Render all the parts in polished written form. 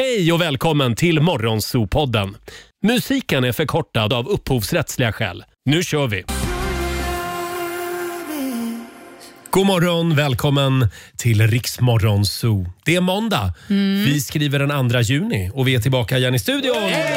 Hej och välkommen till Morgonzoo-podden. Musiken är förkortad av upphovsrättsliga skäl. Nu kör vi! God morgon, välkommen till Riksmorgonzoo. Det är måndag. Vi skriver den 2 juni och vi är tillbaka igen i studion.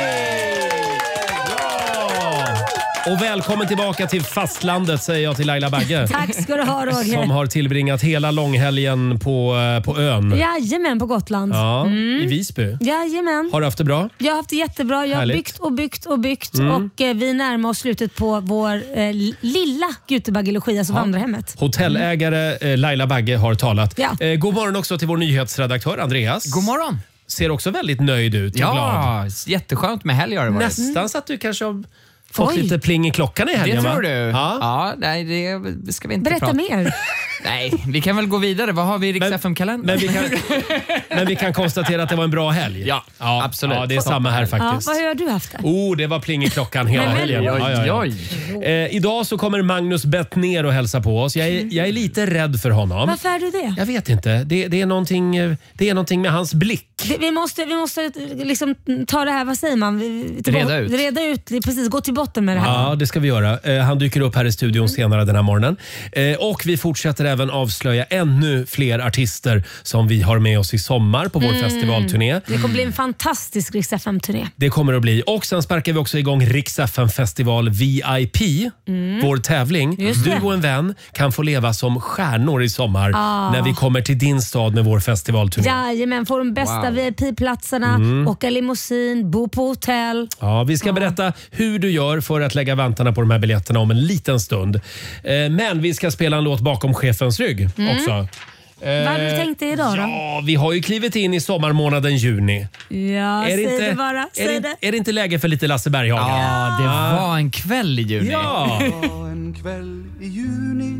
Och välkommen tillbaka till fastlandet, säger jag till Laila Bagge. Tack ska du ha, Roger. Som har tillbringat hela långhelgen på ön. Jajamän, på Gotland. Ja, i Visby. Jajamän. Har du haft det bra? Jag har haft det jättebra. Jag har byggt och byggt. Och vi närmar oss slutet på vår lilla Gutebagge-logi, alltså vandrarhemmet. Hotellägare Laila Bagge har talat. Ja. God morgon också till vår nyhetsredaktör Andreas. God morgon. Ser också väldigt nöjd ut och glad. Ja, jätteskönt med helg har det varit. Nästan så att du kanske har fått lite pling i klockan i helgen. Det tror va? du? Ja. Nej, det ska vi inte Berätta prata. mer. Nej, vi kan väl gå vidare. Vad har vi i Rix FM-kalendern? Men vi kan konstatera att det var en bra helg. Ja, absolut. Ja, det är samma här faktiskt. Vad har du haft det? Det var pling i klockan hela helgen. Idag så kommer Magnus Bettner och hälsa på oss. Jag är lite rädd för honom. Varför är du det? Jag vet inte. Det är någonting med hans blick. Vi måste liksom ta det här, vad säger man? Reda ut, precis, gå till botten med det här. Ja, det ska vi göra. Han dyker upp här i studion senare den här morgonen. Och vi fortsätter även avslöja ännu fler artister som vi har med oss i sommar på vår festivalturné. Det kommer bli en fantastisk Rix FM-turné. Det kommer att bli. Och sen sparkar vi också igång Rix FM Festival VIP, vår tävling. Du och en vän kan få leva som stjärnor i sommar när vi kommer till din stad med vår festivalturné. Jajamän, får de bästa VIP-platserna, åka limousin, bo på hotell. Ja, vi ska berätta hur du gör för att lägga vantarna på de här biljetterna om en liten stund. Men vi ska spela en låt bakom chefens rygg också. Vad hade du tänkt dig idag då? Ja, vi har ju klivit in i sommarmånaden juni. Ja, säg det bara. Är det inte läge för lite Lasse Berghagen? Ja, det var en kväll i juni. Ja. En kväll i juni.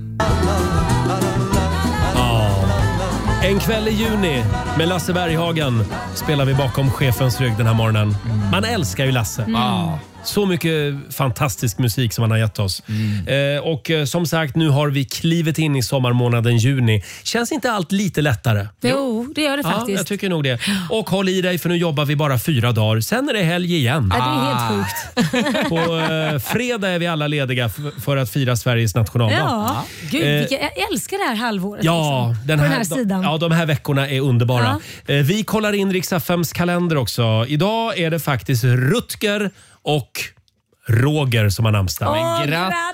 En kväll i juni med Lasse Berghagen spelar vi bakom chefens rygg den här morgonen. Man älskar ju Lasse. Så mycket fantastisk musik som han har gett oss. Och som sagt, nu har vi klivit in i sommarmånaden juni. Känns inte allt lite lättare? Jo, det gör det faktiskt. Ja, jag tycker nog det. Och håll i dig, för nu jobbar vi bara 4 dagar. Sen är det helg igen. Ja, det är helt sjukt. På fredag är vi alla lediga för att fira Sveriges nationaldag. Ja, gud, jag älskar det här halvåret. Ja, liksom, på den här sidan. de här veckorna är underbara. Vi kollar in Rix FMs kalender också. Idag är det faktiskt Rutger och Roger som har namnsdag. Men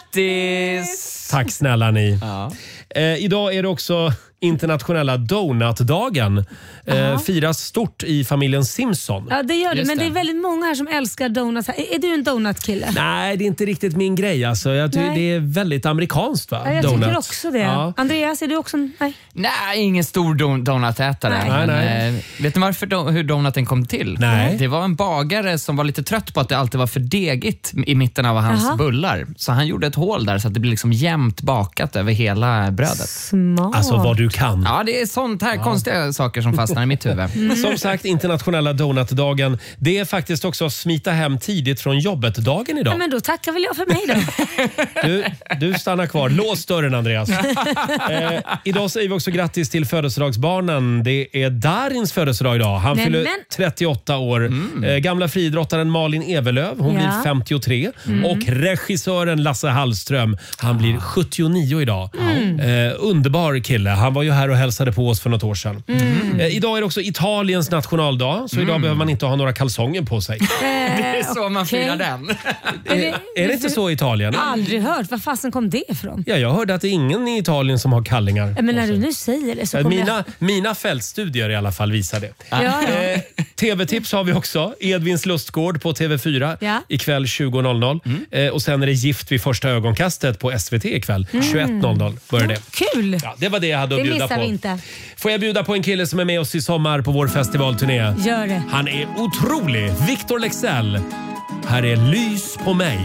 grattis! Tack snälla ni. Ja. Idag är det också internationella donutdagen. Firas stort i familjen Simpson. Ja, det gör det. Just Men det. är väldigt många här som älskar donuts. Är du en donutkille? Nej, det är inte riktigt min grej. Alltså. Jag tycker det är väldigt amerikanskt, va? Ja, jag Donut. tycker också det. Ja. Andreas, är du också en... Nej. Nej, ingen stor donutätare. Nej. Vet ni hur donuten kom till? Nej. Det var en bagare som var lite trött på att det alltid var för degigt i mitten av hans bullar. Så han gjorde ett hål där så att det blir liksom jämnt bakat över hela brödet. Smart. Alltså vad du kan. Ja, det är sånt här konstiga saker som fastnar i mitt huvud. Som sagt, internationella donutdagen. Det är faktiskt också smita hem tidigt från jobbet-dagen idag. Ja, men då tackar väl jag för mig då. Du stannar kvar. Lås dörren, Andreas. Idag säger vi också grattis till födelsedagsbarnen. Det är Darins födelsedag idag. Han fyller 38 år. Gamla friidrottaren Malin Evelöv, hon blir 53. Och regissören Lasse Hallström, han blir 79 idag. Underbar kille. Han var ju här och hälsade på oss för något år sedan. Idag är det också Italiens nationaldag, så idag behöver man inte ha några kalsonger på sig. Det är så man firar den. Är det inte så i Italien? Aldrig hört. Var fasen kom det ifrån? Ja, jag hörde att det är ingen i Italien som har kallingar. Men när du nu säger det så kommer Mina fältstudier i alla fall visar det. Ja. TV-tips har vi också. Edvins lustgård på TV4 ikväll 20.00. Och sen är det Gift vid första ögonkastet på SVT ikväll 21.00 börjar det. Kul! Ja, det var det jag hade att Det bjuda missar på. vi inte. Får jag bjuda på en kille som är med oss i sommar på vår festivalturné? Gör det. Han är otrolig. Victor Leksell. Här är Lys på mig.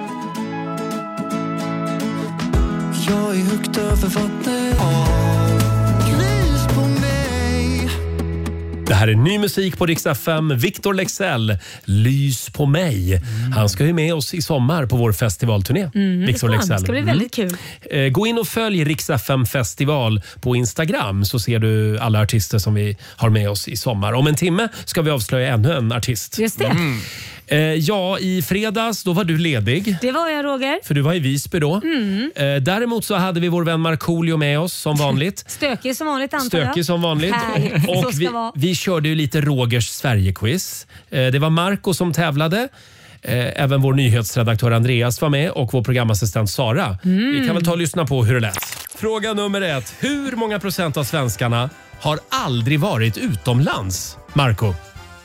Jag är högt över vattnet. Lys på mig. Det här är ny musik på Rix FM. Victor Leksell, Lys på mig. Han ska ju med oss i sommar på vår festivalturné. Victor Leksell. Det ska bli väldigt kul. Gå in och följ Rix FM festival på Instagram så ser du alla artister som vi har med oss i sommar. Om en timme ska vi avslöja ännu en artist. Just det. Ja, i fredags då var du ledig. Det var jag, Roger. För du var i Visby då. Däremot så hade vi vår vän Markoolio med oss som vanligt. Stökig som vanligt antar jag. Stökig som vanligt. Och vi körde ju lite Rogers Sverige-quiz. Det var Marco som tävlade. Även vår nyhetsredaktör Andreas var med och vår programassistent Sara. Vi kan väl ta och lyssna på hur det lät. Fråga nummer 1. Hur många procent av svenskarna har aldrig varit utomlands? Marco?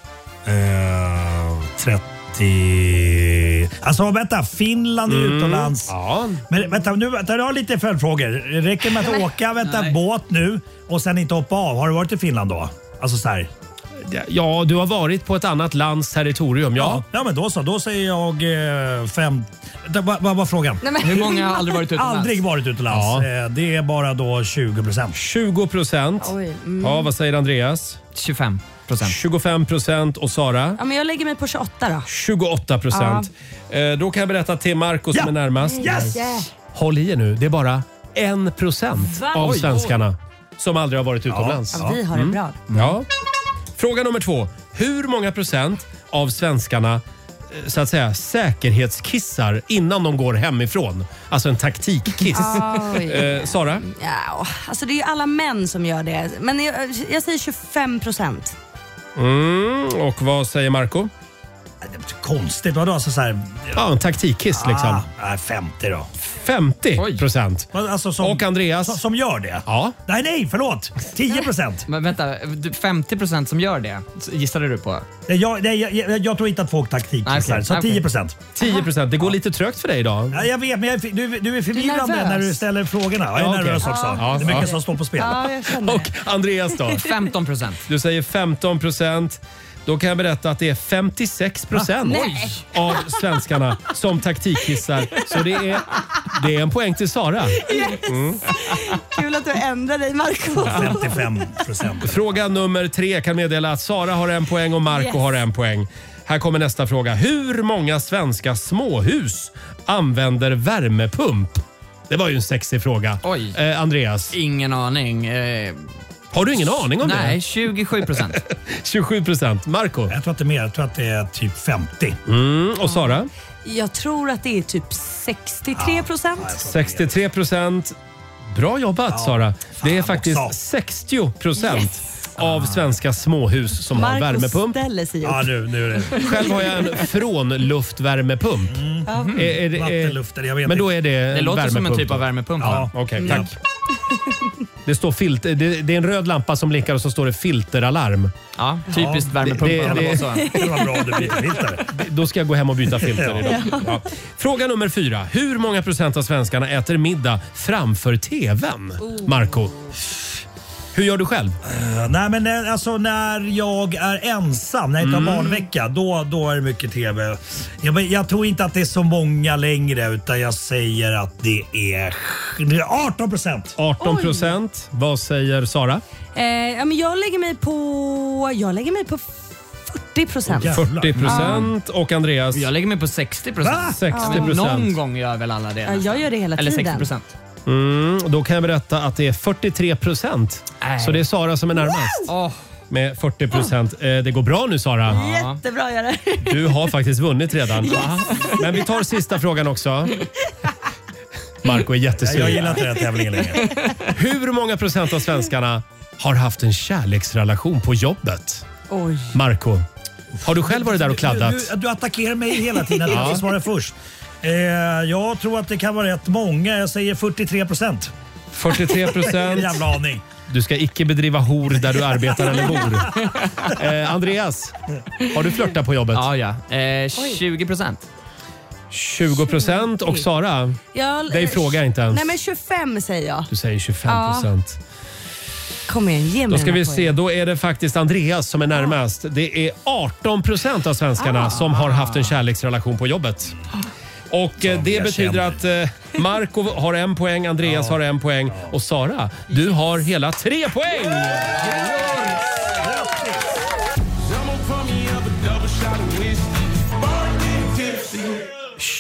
30... Alltså vänta, Finland är utomlands. Ja. Men vänta, nu jag har lite följdfrågor. Räcker med att åka båt nu och sen inte hoppa av? Har du varit i Finland då? Alltså så här. Ja, du har varit på ett annat lands territorium, ja. Ja, men då så. Då säger jag 5... Vad var frågan? Hur många har aldrig varit utomlands? Aldrig varit utomlands. Ja. Det är bara då 20%. 20%. Ja, vad säger Andreas? 25%. 25% och Sara? Ja, men jag lägger mig på 28 då. 28%. Då kan jag berätta till Marco som är närmast. Yes! Håll i er nu, det är bara 1% av svenskarna som aldrig har varit utomlands. Ja, vi har det bra. Ja. Fråga nummer 2. Hur många procent av svenskarna så att säga säkerhetskissar innan de går hemifrån? Alltså en taktikkiss. Sara? Ja, alltså det är ju alla män som gör det. Men jag säger 25%. Och vad säger Marco? Konstigt, vadå? Alltså så här... Ja, en taktikkiss liksom. 50 då. 50%. Alltså och Andreas? Som gör det? Ja. Nej, förlåt. 10%. Men vänta, 50% som gör det, gissade du på? Jag tror inte att folk taktikkissar, så 10%. 10%. Det går lite trögt för dig idag. Ja, jag vet, men du är förvirrande när du ställer frågorna. Jag är nervös också. Det är mycket som står på spel. Ja, jag känner. Och Andreas då? 15%. Du säger 15%. Då kan jag berätta att det är 56% av svenskarna som taktikkissar. Så det är en poäng till Sara. Kul att du ändrar dig, Marco. 55%. Fråga nummer 3 kan meddela att Sara har 1 poäng och Marco har 1 poäng. Här kommer nästa fråga. Hur många svenska småhus använder värmepump? Det var ju en sexig fråga. Oj. Andreas? Ingen aning. Har du ingen aning om det? Nej, 27%. 27%. Marco? Jag tror att det är mer. Jag tror att det är typ 50. Och Sara? Jag tror att det är typ 63%. 63%. Bra jobbat, Sara. Det är faktiskt 60% av svenska småhus som har värmepump. Ställer sig upp. Ja, nu är det. Själv har jag en frånluftvärmepump. Vattenluften, jag vet men då är det låter som en typ av värmepump. Ja, okej, tack. Det står det är en röd lampa som blinkar och så står det filteralarm. Ja, typiskt värmepump. Det var bra du byter filter. Då ska jag gå hem och byta filter idag. Ja. Fråga nummer 4. Hur många procent av svenskarna äter middag framför tvn? Marco? Hur gör du själv? Nej, men alltså när jag är ensam, när jag tar barnvecka, då är det mycket tv. Jag tror inte att det är så många längre, utan jag säger att det är 18%. 18%. Vad säger Sara? Ja, men jag lägger mig på 40%. 40%. Och Andreas? Jag lägger mig på 60%. 60%. Någon gång gör väl alla det. Ja, jag gör det hela tiden. Eller 60%. Då kan jag berätta att det är 43%. Så det är Sara som är närmast. Med 40%. Det går bra nu, Sara. Jättebra gör det. Du har faktiskt vunnit redan. Men vi tar sista frågan också. Marco är jättesur. Jag gillar inte den tävlingen längre. Hur många procent av svenskarna har haft en kärleksrelation på jobbet? Oj. Marco, har du själv varit där och kladdat? Du attackerar mig hela tiden. Jag ska svara först. Jag tror att det kan vara rätt många. Jag säger 43%. 43%. Jävla aning. Du ska icke bedriva hor där du arbetar eller bor. Andreas, har du flörtat på jobbet? Ja. 20%. 20%. Och Sara? Dig frågar jag inte ens. Nej, men 25 säger jag. Du säger 25%. Kom igen, ge mig. Då ska vi se, då är det faktiskt Andreas som är närmast. Det är 18% av svenskarna som har haft en kärleksrelation på jobbet. Och det betyder att Marco har 1 poäng, Andreas har 1 poäng och Sara, du har hela 3 poäng!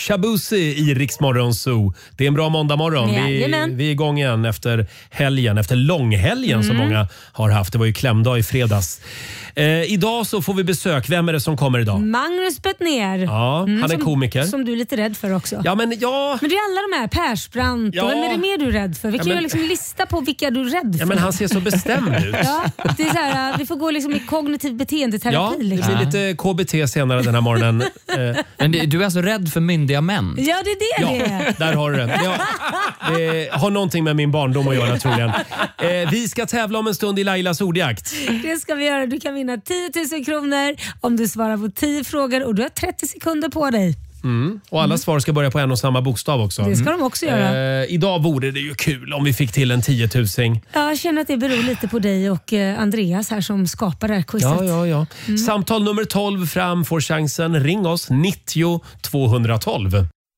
Shabuzi i Rix Morgon Zoo. Det är en bra måndagmorgon. Vi är igång igen efter helgen, efter långhelgen som många har haft. Det var ju klämdag i fredags. Idag så får vi besök. Vem är det som kommer idag? Magnus Bettner. Ja, han är komiker. Som du är lite rädd för också. Ja, men det är alla de här, Persbrandt. Ja. Och vem är det mer du är rädd för? Vi kan ju liksom lista på vilka du är rädd för. Ja, men han ser så bestämd ut. Ja, det är så här, vi får gå liksom i kognitiv beteendeterapi. Ja, det liksom. blir lite KBT senare den här morgonen. Men du är alltså rädd för myndiga män? Ja, det är det. Ja, där har du det. Det har någonting med min barndom att göra troligen. Vi ska tävla om en stund i Lailas ordjakt. Det ska vi göra. Du kan vinna 10 000 kronor om du svarar på 10 frågor och du har 30 sekunder på dig. Och alla svar ska börja på en och samma bokstav också. Det ska de också göra. Idag vore det ju kul om vi fick till en 10 000. Ja, jag känner att det beror lite på dig och Andreas här som skapar det här quizet. Ja. Samtal nummer 12 fram får chansen. Ring oss 90 212.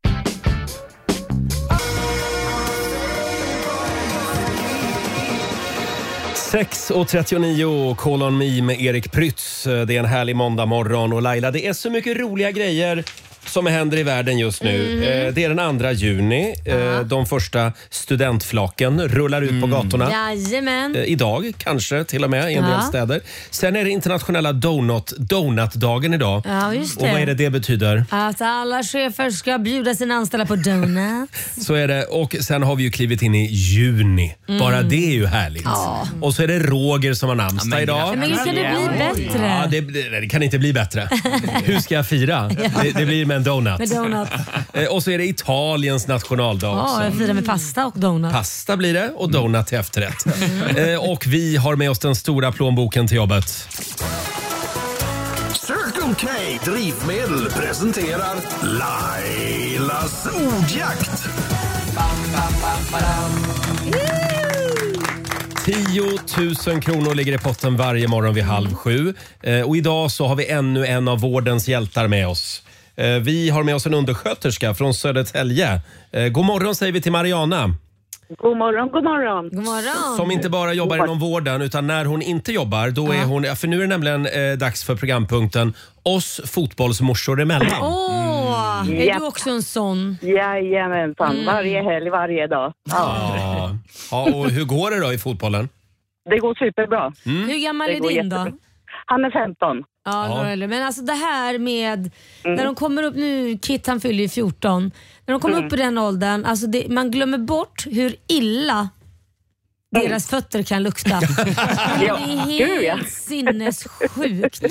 Sex och 39, Call on me med Erik Prytz. Det är en härlig måndagmorgon och Laila, det är så mycket roliga grejer som händer i världen just nu. Det är den 2 juni. De första studentflaken rullar ut på gatorna. Jajamän. Idag kanske till och med i en del städer. Sen är det internationella donutdagen idag. Ja, just det. Och vad är det betyder? Att alla chefer ska bjuda sina anställda på donuts. Så är det. Och sen har vi ju klivit in i juni. Bara det är ju härligt. Ja. Och så är det Roger som har namnsdag idag. Men hur kan det bli bättre? Ja, det kan inte bli bättre. Hur ska jag fira? Det blir med en donut. Med donut. Och så är det Italiens nationaldag också. Ja, jag firar med pasta och donut. Pasta blir det och donut till efterrätt. Och vi har med oss den stora plånboken till jobbet. Circle K Drivmedel presenterar Lailas ordjakt. 10 000 kronor ligger i potten varje morgon vid 6:30. Och idag så har vi ännu en av vårdens hjältar med oss. Vi har med oss en undersköterska från Södertälje. God morgon säger vi till Mariana. God morgon, god morgon. God morgon. Som inte bara jobbar inom vården utan när hon inte jobbar då är hon, för nu är det nämligen dags för programpunkten Oss fotbollsmorsor emellan. Är du också en sån? Jajamensan, varje helg, varje dag. Ja, och hur går det då i fotbollen? Det går superbra. Hur gammal är din då? Han är 15. Ja. Men alltså det här med när de kommer upp nu, Kit han fyller ju 14. När de kommer upp i den åldern, alltså man glömmer bort hur illa deras fötter kan lukta. Det är helt sinnessjukt.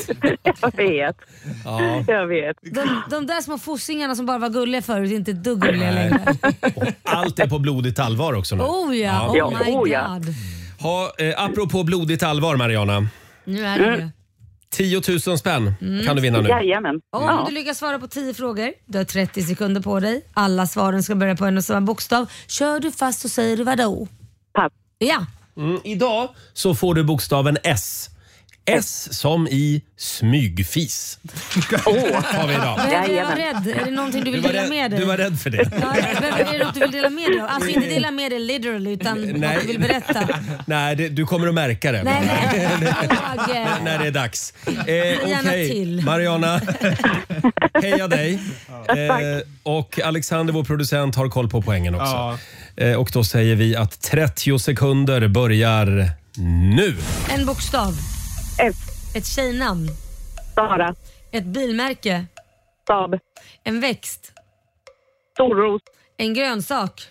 Jag vet. De där små fossingarna som bara var gulliga förut är inte ett dugg gulliga längre. Allt är på blodigt allvar också nu. Oh my god. Apropå blodigt allvar Mariana. Nu är det 10 000 spänn kan du vinna nu. Jajamän. Om du lyckas svara på 10 frågor, du har 30 sekunder på dig. Alla svaren ska börja på en och samma bokstav. Kör du fast så säger du vadå? Pass. Ja. Idag så får du bokstaven S. S som i smygfis. Har vi idag. Jag var rädd. Är det någonting du vill dela med dig? Du var rädd för det. Ja, är det något du vill dela med dig av? Alltså inte dela med dig literally utan något du vill berätta. Nej, du kommer att märka det. När det är dags. Okej, Mariana. Heja dig. Och Alexander, vår producent, har koll på poängen också. Och då säger vi att 30 sekunder börjar nu. En bokstav. F. Ett tjejnamn. Sara. Ett bilmärke. Saab. En växt. Storros. En grönsak.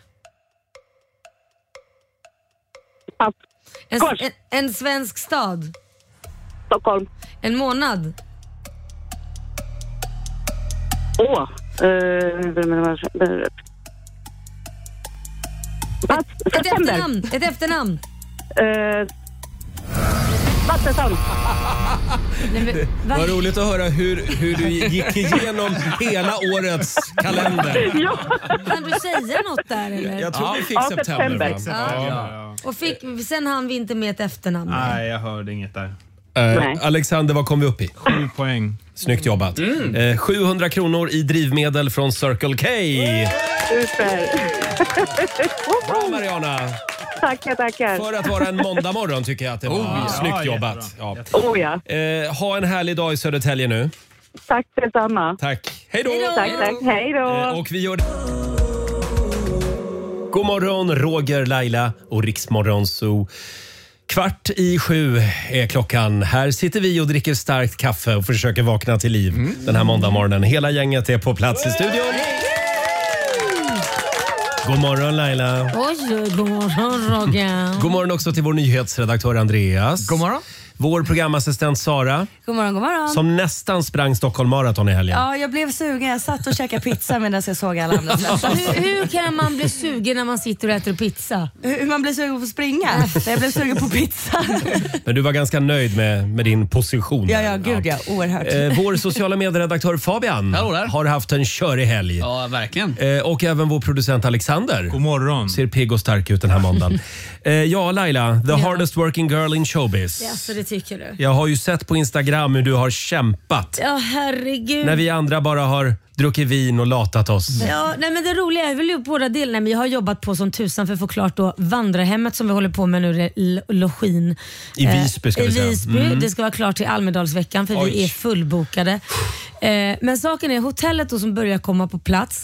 Pass. En svensk stad. Stockholm. En månad. Pass. Ett efternamn. Vattenson. Vad roligt att höra hur du gick igenom hela årets kalender. Kan du säga något där eller? Jag tror vi fick september. Och sen hann vi inte med ett efternamn. Nej, jag hörde inget där. Alexander, vad kom vi upp i? 7 poäng. Snyggt jobbat. 700 kronor i drivmedel från Circle K. Super. Bra Mariana. Tackar. För att vara en måndagmorgon tycker jag att det var snyggt jobbat. Ja. Ha en härlig dag i Södertälje nu. Tack detsamma. Tack. Hej då! Tack. Hej då! Och vi gör... God morgon, Roger, Laila och Riksmorgon Zoo. 6:15 är klockan. Här sitter vi och dricker starkt kaffe och försöker vakna till liv den här måndagmorgonen. Hela gänget är på plats i studion. God morgon Laila. Oj, god morgon Roger. God morgon också till vår nyhetsredaktör Andreas. God morgon. Vår programassistent Sara. God morgon. Som nästan sprang Stockholm Marathon i helgen. Ja, jag blev sugen. Jag satt och käkade pizza medan jag såg alla andra släppa. Hur kan man bli sugen när man sitter och äter pizza? Hur man blir sugen på att springa? Jag blev sugen på pizza. Men du var ganska nöjd med din position. Ja, gud ja. Oerhört. Vår sociala medieredaktör Fabian har haft en körig helg. Ja, verkligen. Och även vår producent Alexander. God morgon. Ser pigg och stark ut den här måndagen. Ja, Laila, the hardest working girl in showbiz. Ja, så det tycker du. Jag har ju sett på Instagram hur du har kämpat. Ja, herregud. När vi andra bara har druckit vin och latat oss. Ja, nej, men det roliga är väl ju båda delarna. Men jag har jobbat på som tusan för att få klart då vandrarhemmet som vi håller på med nu, det är Login. I Visby ska vi säga. I Visby. Det ska vara klart till Almedalsveckan för vi är fullbokade. Men saken är hotellet då som börjar komma på plats.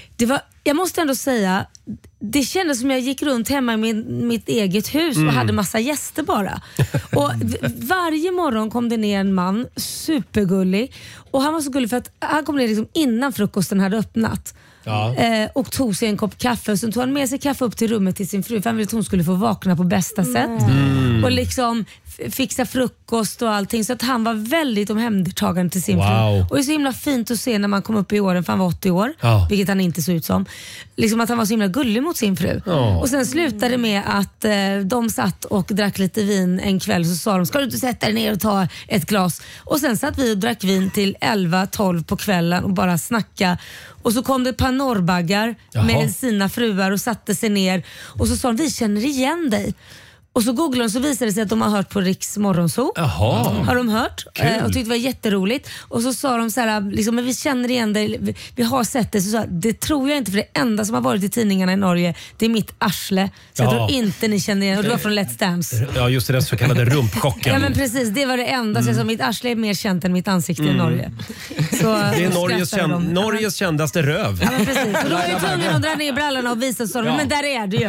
Jag måste ändå säga, det kändes som jag gick runt hemma i mitt eget hus och hade massa gäster bara. Och varje morgon kom det ner en man, supergullig. Och han var så gullig för att han kom ner liksom innan frukosten hade öppnat. Ja. Och tog sig en kopp kaffe och sen tog han med sig kaffe upp till rummet till sin fru för han ville att hon skulle få vakna på bästa sätt. Och liksom fixa frukost och allting, så att han var väldigt omhändertagande till sin fru. Och det är så himla fint att se när man kom upp i åren, för han var 80 år, vilket han inte såg ut som, liksom att han var så himla gullig mot sin fru. Och sen slutade med att de satt och drack lite vin en kväll, så sa de, ska du inte sätta dig ner och ta ett glas? Och sen satt vi och drack vin till 11-12 på kvällen och bara snacka. Och så kom det ett par norrbaggar med sina fruar och satte sig ner och så sa de, vi känner igen dig. Och så googlade de, så visade det sig att de har hört på Riks Morgonzoo. Har de hört och tyckte det var jätteroligt. Och så sa de så här, liksom, men vi känner igen dig, vi har sett det. Så sa, det tror jag inte, för det enda som har varit i tidningarna i Norge, det är mitt arsle. Så jag tror inte ni känner igen. Och det var från Let's Dance. Ja, just det, så kallade rumpchocken. Ja, men precis, det var det enda. Så jag sa, mitt arsle är mer känt än mitt ansikte i Norge. Så, det är Norges kändaste röv. Ja, men precis. Och då var jag tvungen att dra ner brallorna och visa så. Men där är det ju.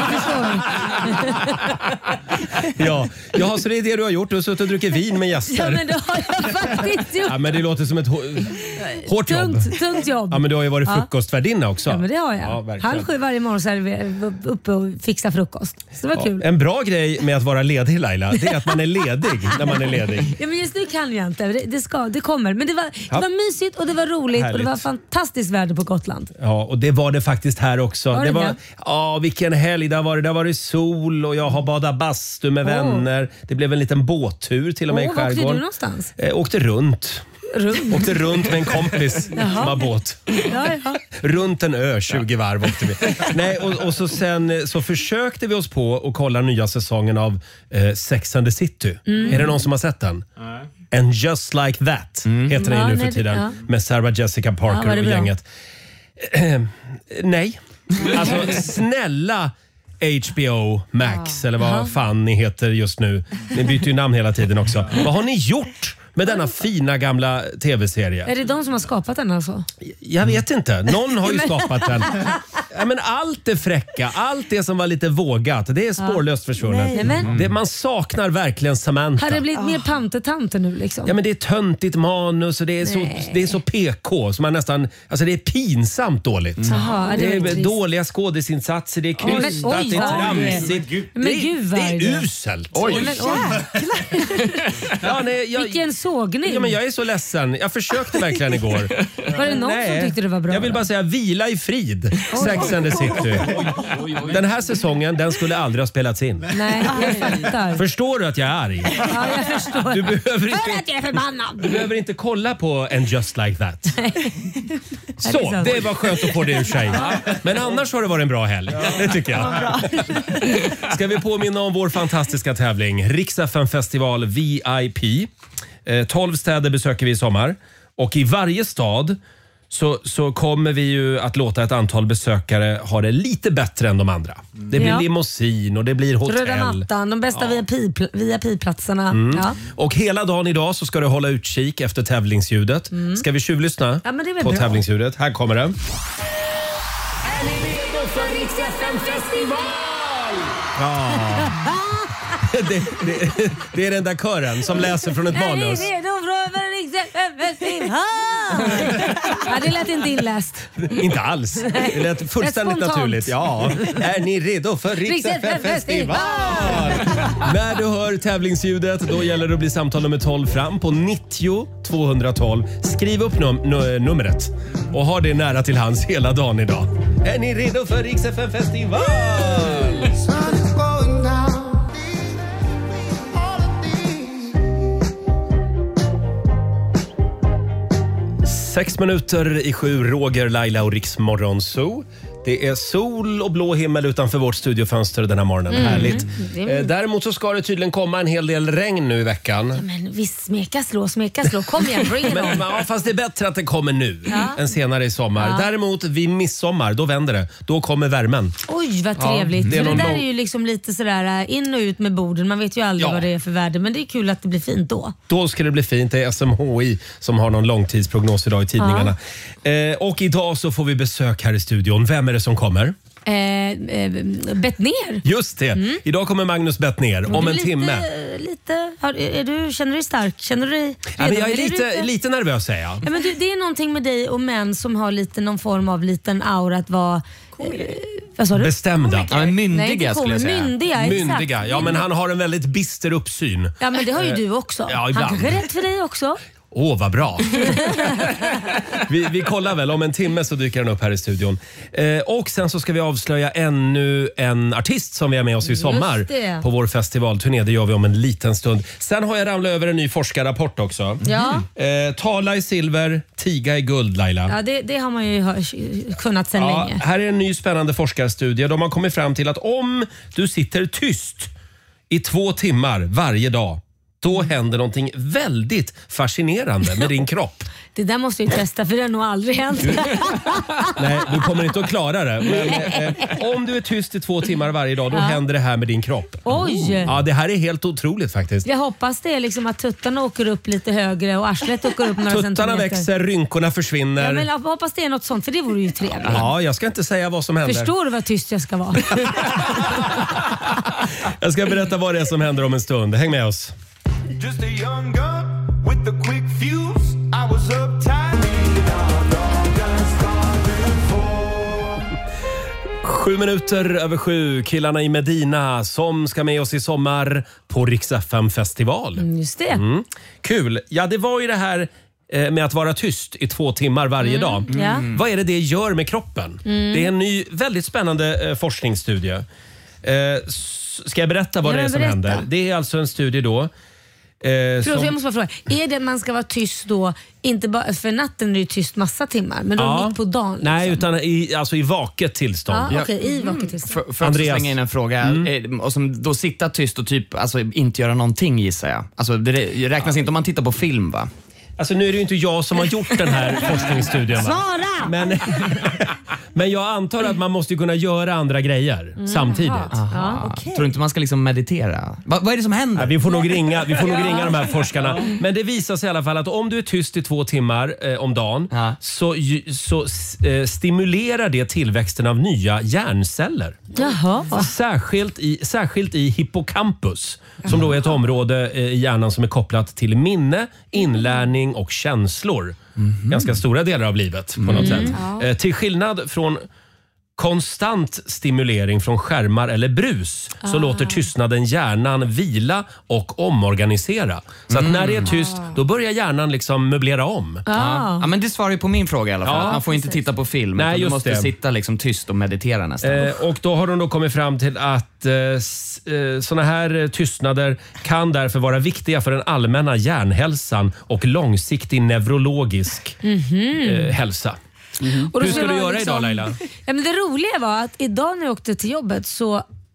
Ja, så det är det du har gjort. Du har suttit och druckit vin med gäster. Ja, men det har jag faktiskt gjort. Ja, men det låter som ett hårt jobb. Tungt jobb. Ja, men du har ju varit frukostvärdinna också. Ja, men det har jag. 6:30 varje morgon så är vi uppe och fixar frukost. Så det var kul. En bra grej med att vara ledig, Laila, det är att man är ledig när man är ledig. Ja, men just nu kan jag inte. Det kommer. Men det var mysigt och det var roligt. Härligt. Och det var fantastiskt väder på Gotland. Ja, och det var det faktiskt här också. Det var, vilken helg det har varit. Det har varit sol och jag har badat bastu med vänner. Det blev en liten båttur till och med i skärgården. Var åkte du någonstans? Åkte runt. Åkte runt med en kompis som har båt. Ja. Runt en ö, 20 varv åkte vi. Nej, och så sen så försökte vi oss på att kolla nya säsongen av Sex and the City. Är det någon som har sett den? And Just Like That heter den nu för tiden. Med Sarah Jessica Parker och gänget. Nej. Alltså snälla HBO Max eller vad fan ni heter just nu. Ni byter ju namn hela tiden också. Vad har ni gjort med denna fina gamla tv-serie? Är det de som har skapat den alltså? Jag vet inte. Någon har ju skapat den. Ja, men allt det fräcka, allt det som var lite vågat, det är spårlöst försvunnet. Man saknar verkligen Samantha. Har det blivit mer tanter nu liksom? Ja, men det är töntigt manus och det är så PK så man nästan, alltså det är pinsamt dåligt. Det är dåliga skådisinsatser, det är krystat, det är tramsigt. Det är uselt. Vilken sågning. Ja, men jag är så ledsen. Jag försökte verkligen igår. Var det någon som tyckte det var bra? Jag vill bara säga, vila i frid. Sex and the City. Den här säsongen, den skulle aldrig ha spelats in. Nej, jag fattar. Förstår du att jag är arg? Ja, jag förstår. Du behöver inte, för att jag är förbannad. Du behöver inte kolla på And Just Like That. Så, det var skönt att få det ur sig. Men annars har det varit en bra helg. Det tycker jag. Ska vi påminna om vår fantastiska tävling Rix FM Festival VIP. 12 städer besöker vi i sommar. Och i varje stad så kommer vi ju att låta ett antal besökare ha det lite bättre än de andra. Det blir limousin och det blir hotell. Röda mattan, de bästa VIP-platserna. Ja. Och hela dagen idag så ska du hålla utkik efter tävlingsljudet. Ska vi tjuvlyssna på bra. tävlingsljudet? Här kommer det. Är ni redo för Rix FM-festival? Ja. Det är den där kören som läser från ett manus. Är ni redo för Rix FM-festival? Ja, det lät inte inläst. Inte alls. Det lät fullständigt naturligt. Ja. Är ni redo för Rix FM-festival? När du hör tävlingsljudet, då gäller det att bli samtal nummer 12 fram på 90 212. Skriv upp numret och ha det nära till hands hela dagen idag. Är ni redo för Rix FM-festival? 6:07, Roger, Laila och Rix Morgonzoo. Det är sol och blå himmel utanför vårt studiofönster den här morgonen. Härligt. Däremot så ska det tydligen komma en hel del regn nu i veckan. Ja, men visst, smeka slå. Kom igen, bring it on. Ja, fast det är bättre att det kommer nu än senare i sommar. Ja. Däremot vid midsommar, då vänder det. Då kommer värmen. Oj, vad trevligt. det är För det någon där är ju liksom lite sådär in och ut med borden. Man vet ju aldrig vad det är för väder. Men det är kul att det blir fint då. Då ska det bli fint. Det är SMHI som har någon långtidsprognos idag i tidningarna. Och idag så får vi besök här i studion. Vem är det som kommer? Bettner. Just det. Idag kommer Magnus Bettner om en timme. Känner du dig stark? Känner du dig redo? Ja, men jag är lite nervös, säger jag. Ja, men det är någonting med dig och män som har lite någon form av liten aura att vara... vad sa du? Bestämda. Ja, myndiga skulle jag säga. Myndiga. Ja, men han har en väldigt bister uppsyn. Ja, men det har ju du också. Ja, ibland. Han kanske är rädd för dig också. Vad bra. vi kollar väl, om en timme så dyker han upp här i studion. Och sen så ska vi avslöja ännu en artist som vi har med oss i sommar på vår festivalturné. Det gör vi om en liten stund. Sen har jag ramlat över en ny forskarrapport också. Ja. Tala i silver, tiga i guld, Laila. Ja, det har man ju kunnat sedan länge. Här är en ny spännande forskarstudie. De har kommit fram till att om du sitter tyst i 2 timmar varje dag, då händer någonting väldigt fascinerande med din kropp. Det där måste jag testa, för det har nog aldrig hänt. Nej, du kommer inte att klara det. Men om du är tyst i 2 timmar varje dag, då händer det här med din kropp. Oj! Ja, det här är helt otroligt faktiskt. Jag hoppas det är liksom att tuttarna åker upp lite högre och arslet åker upp några Tuttarna centimeter. växer, rynkorna försvinner. Ja, men jag hoppas det är något sånt, för det vore ju trevligt. Ja, jag ska inte säga vad som händer. Förstår du vad tyst jag ska vara? Jag ska berätta vad det är som händer om en stund. Häng med oss. Just a young gun with a quick fuse. I was uptight. 7:07, killarna i Medina som ska med oss i sommar på Rix FM-festival. Just det. Kul. Ja, det var ju det här med att vara tyst i 2 timmar varje dag. Vad är det gör med kroppen? Det är en ny, väldigt spännande forskningsstudie. Ska jag berätta vad det är som händer? Det är alltså en studie då. Förlåt, jag måste bara fråga. Är det att man ska vara tyst då, inte bara för natten är det ju tyst massa timmar, men då mitt på dagen? Liksom. Nej, utan i vaket tillstånd. Ja, okej, i vaket tillstånd. För att slänga in en fråga. Och som då sitta tyst och typ alltså, inte göra någonting, gissar jag. Alltså, det räknas inte om man tittar på film, va? Alltså nu är det ju inte jag som har gjort den här forskningsstudien. Svara! Men jag antar att man måste kunna göra andra grejer samtidigt. Tror du inte man ska liksom meditera? Vad är det som händer? Ja, vi får nog ringa de här forskarna. Men det visar sig i alla fall att om du är tyst i 2 timmar om dagen så stimulerar det tillväxten av nya hjärnceller. Jaha. Särskilt i hippocampus, som då är ett område i hjärnan som är kopplat till minne, inlärning och känslor. Ganska stora delar av livet på något sätt. Till skillnad från konstant stimulering från skärmar eller brus så låter tystnaden hjärnan vila och omorganisera. Så att när det är tyst, då börjar hjärnan liksom möblera om. Ja, men det svarar ju på min fråga i alla fall. Man får inte titta på film. Nej, du måste sitta liksom tyst och meditera nästan. Och då har de då kommit fram till att såna här tystnader kan därför vara viktiga för den allmänna hjärnhälsan och långsiktig neurologisk hälsa. Hur ska du göra idag, Laila? Ja, men det roliga var att idag när jag åkte till jobbet så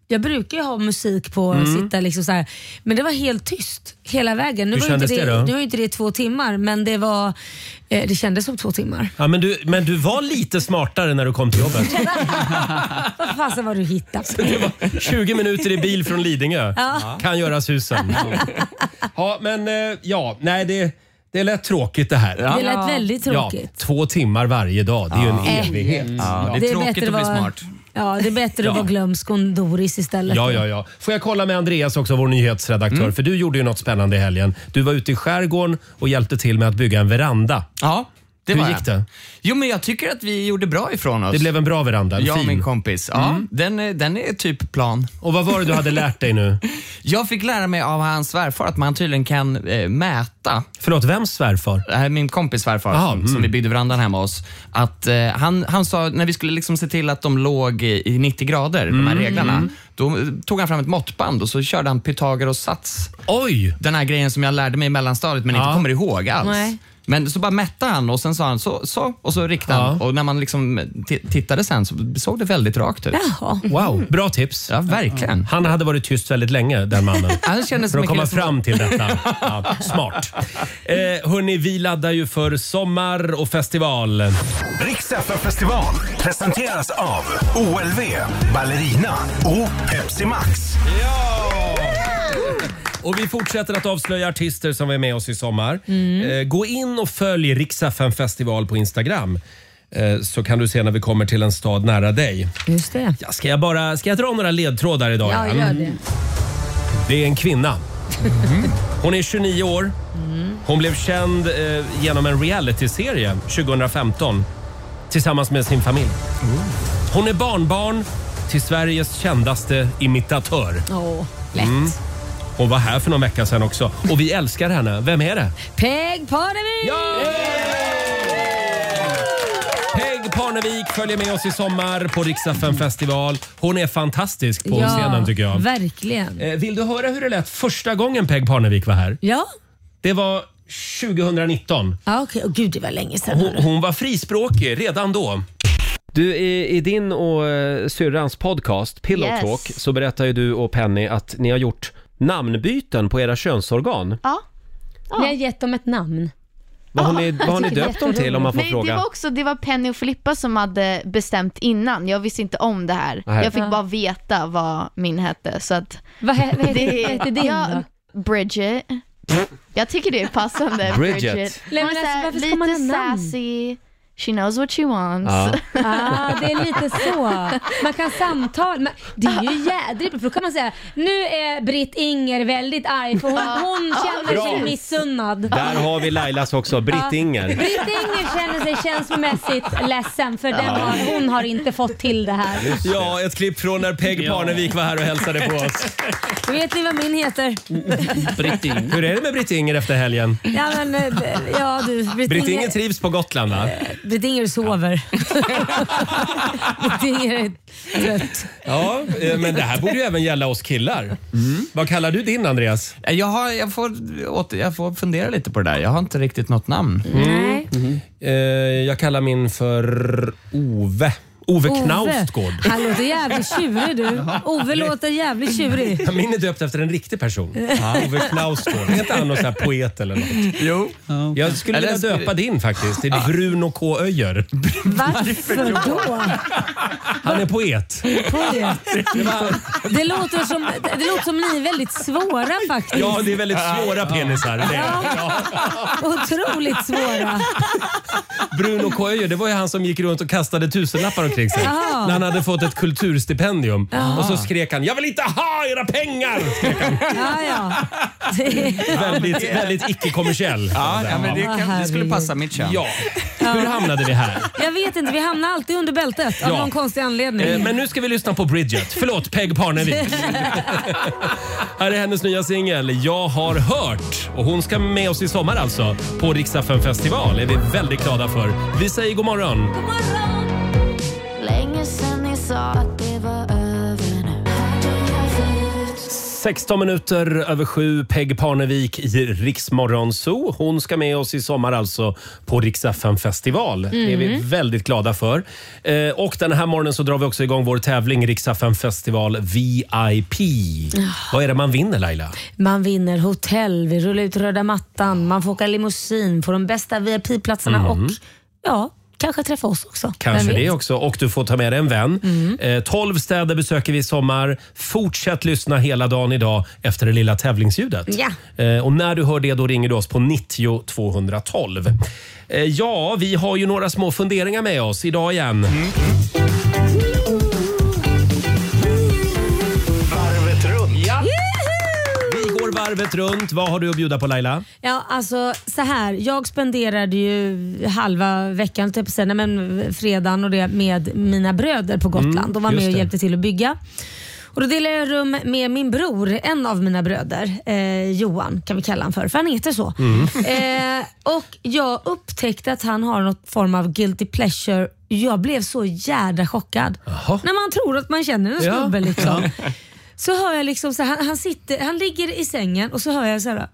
Jag brukar ju ha musik på och sitta liksom så här. Men det var helt tyst hela vägen. Nu Hur kändes det då? Nu var inte det 2 timmar, men det kändes som 2 timmar. Ja, men du var lite smartare när du kom till jobbet. Vad fasen var du hittat? Det var 20 minuter i bil från Lidingö. Kan göra susen. Ja, men det lät tråkigt det här. Det lät väldigt tråkigt. 2 timmar varje dag, det är ju en evighet. Det är tråkigt att bli smart. Ja, det är bättre att vara glömsk och Doris istället. Ja. Får jag kolla med Andreas också, vår nyhetsredaktör? För du gjorde ju något spännande i helgen. Du var ute i skärgården och hjälpte till med att bygga en veranda. Ja. Hur gick det? Jo, men jag tycker att vi gjorde bra ifrån oss. Det blev en bra veranda, Jag och fin. min kompis. Ja, den är typ plan. Och vad var det du hade lärt dig nu? Jag fick lära mig av hans svärfar att man tydligen kan mäta. Förlåt, vems svärfar? Min kompis svärfar som vi byggde verandan hemma hos. Att han sa, när vi skulle liksom se till att de låg i 90 grader, de här reglarna. Då tog han fram ett måttband och så körde han Pythagoras sats. Oj! Den här grejen som jag lärde mig i mellanstadiet men inte kommer ihåg alls. Nej. Men så bara mätte han och sen sa han så och så riktade han. Och när man liksom tittade sen så såg det väldigt rakt ut. Jaha. Wow, bra tips. Ja, verkligen. Han hade varit tyst väldigt länge, den mannen. Han kändes för att som komma fram till detta. Ja, smart. Hörni, vi laddar ju för sommar och festival. Rix FM-festival presenteras av OLV, Ballerina och Pepsi Max. Och vi fortsätter att avslöja artister som är med oss i sommar. Gå in och följ Rix FM festival på Instagram. Så kan du se när vi kommer till en stad nära dig. Just det. Ja, ska jag dra några ledtrådar idag? Ja, gör det. Det är en kvinna. Hon är 29 år. Hon blev känd genom en realityserie 2015 tillsammans med sin familj. Hon är barnbarn till Sveriges kändaste imitatör. Lätt. Hon var här för någon vecka sedan också. Och vi älskar henne. Vem är det? Peg Parnevik! Ja! Peg Parnevik följer med oss i sommar på Rix FM festival. Hon är fantastisk på scenen tycker jag. Verkligen. Vill du höra hur det lät första gången Peg Parnevik var här? Ja. Det var 2019. Ja, okej. Gud, det var länge sedan. Hon var frispråkig redan då. Du, i din och syrrans podcast Pillow Talk så berättar ju du och Penny att ni har gjort namnbyten på era könsorgan. Ja. Ni har gett dem ett namn. Vad har ni döpt dem till om man får fråga? Det var Penny och Filippa som hade bestämt innan. Jag visste inte om det här. Nej. Jag fick bara veta vad min hette. Så att vad heter din då? Bridget. Jag tycker det är passande. Bridget. Hon är varför ska man ha lite namn? sassy. She knows what she wants. Det är lite så. Man kan samtala. Det är ju jädrigt. För då kan man säga, nu är Britt Inger väldigt arg för hon känner sig missunnad. Där har vi Lailas också, Britt Inger. Britt Inger känner sig känslomässigt ledsen för hon har inte fått till det här. Ja, ett klipp från när Peg Parnevik var här och hälsade på oss. Vet ni vad min heter? Britt Inger. Hur är det med Britt Inger efter helgen? Ja, men, Britt Inger trivs på Gotland, va? Britt Inger sover. Britt Inger är trött. Ja, men det här borde ju även gälla oss killar. Vad kallar du din, Andreas? Jag får fundera lite på det där. Jag har inte riktigt något namn. Jag kallar min för Ove Knaustgård. Han låter jävligt tjurig du. Ove låter jävligt tjurig. Min är döpt efter en riktig person. Ove Knaustgård. Heter han någon sån här poet eller något? Jo. Jag skulle vilja döpa din faktiskt till Bruno K. Öijer. Varför då? Han är poet. Det låter som ni är väldigt svåra faktiskt. Ja, det är väldigt svåra penisar. Otroligt svåra. Bruno K. Öijer, det var ju han som gick runt och kastade tusenlappar omkring sig. När han hade fått ett kulturstipendium. Och så skrek han, jag vill inte ha era pengar! Skrek han. Väldigt icke-kommersiell. Ja, men det skulle passa mitt kön. Ja. Hur hamnade vi här? Jag vet inte, vi hamnar alltid under bältet av någon konstig anledning. Men nu ska vi lyssna på Bridget. Förlåt, Peg Parnevik. Här är hennes nya singel, Jag har hört. Och hon ska med oss i sommar alltså. På Rix FM festival. Det är vi väldigt glada för. Vi säger god morgon. God morgon. Länge sedan ni sa att det var över nu. 16 minuter över 7, Peg Parnevik i Rix Morgon Zoo. Hon ska med oss i sommar alltså på Rix FM-festival. Det är vi väldigt glada för. Och den här morgonen så drar vi också igång vår tävling Rix FM-festival VIP. Vad är det man vinner, Laila? Man vinner hotell, vi rullar ut röda mattan, man får åka limousin, får de bästa VIP-platserna och kanske träffa oss också. Kanske det också. Och du får ta med dig en vän. 12 städer besöker vi i sommar. Fortsätt lyssna hela dagen idag efter det lilla tävlingsljudet. Ja. Och när du hör det, då ringer du oss på 90 212. Ja, vi har ju några små funderingar med oss idag igen. Varvet runt. Ja. Vi går varvet runt. Vad har du att bjuda på, Laila? Ja, alltså så här. Jag spenderade ju halva veckan, typ sen, men fredagen och det med mina bröder på Gotland. De var med och hjälpte till att bygga. Och då delade jag rum med min bror, en av mina bröder, Johan kan vi kalla han för han heter så. Och jag upptäckte att han har något form av guilty pleasure. Jag blev så jävla chockad. När man tror att man känner en snubbe liksom. Så hör jag liksom så han ligger i sängen och så hör jag så här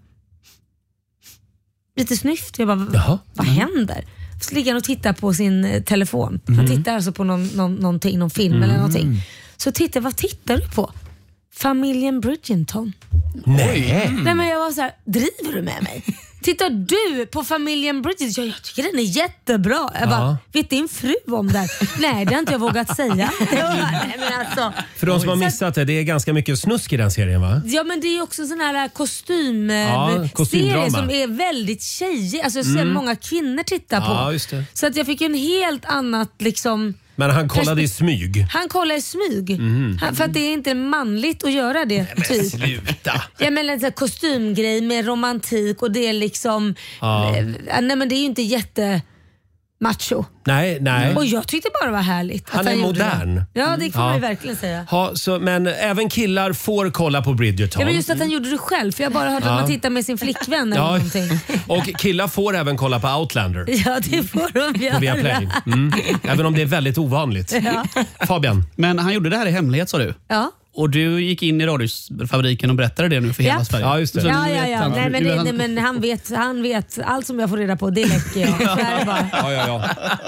lite snyft. Jag bara, vad händer? Så ligger han och tittar på sin telefon. Han tittar alltså på någon film eller någonting. Så vad tittar du på? Familjen Bridgerton. Nej. Nej, men jag var så här, driver du med mig? Tittar du på Familjen Bridgerton? Jag tycker den är jättebra. Jag bara, vet din fru om det? Nej, det har inte jag vågat säga. Nej, men alltså, för de som har missat det är ganska mycket snusk i den serien, va? Ja, men det är också en sån här kostymserie som är väldigt tjejig. Alltså jag ser många kvinnor titta på. Ja, just det. Så att jag fick en helt annat liksom. Men han kollade i smyg. Han kollar i smyg. För att det är inte manligt att göra det. Men sluta. Jag menar en sån här kostymgrej med romantik och det är liksom nej, men det är ju inte jättemacho. Nej. Och jag tyckte bara det var härligt. Han är modern. Det. Ja, det får man ju verkligen säga. Men även killar får kolla på Bridgerton. Ja, men just att han gjorde det själv. För jag bara hörde att man tittar med sin flickvän eller någonting. Och killar får även kolla på Outlander. Ja, det får de göra. På Viaplay. Även om det är väldigt ovanligt. Fabian. Men han gjorde det här i hemlighet, sa du? Ja. Och du gick in i radiofabriken och berättade det nu för hela Sverige. Ja, just det. Ja. Nej, men han vet allt som jag får reda på, det läcker jag. Så är det bara.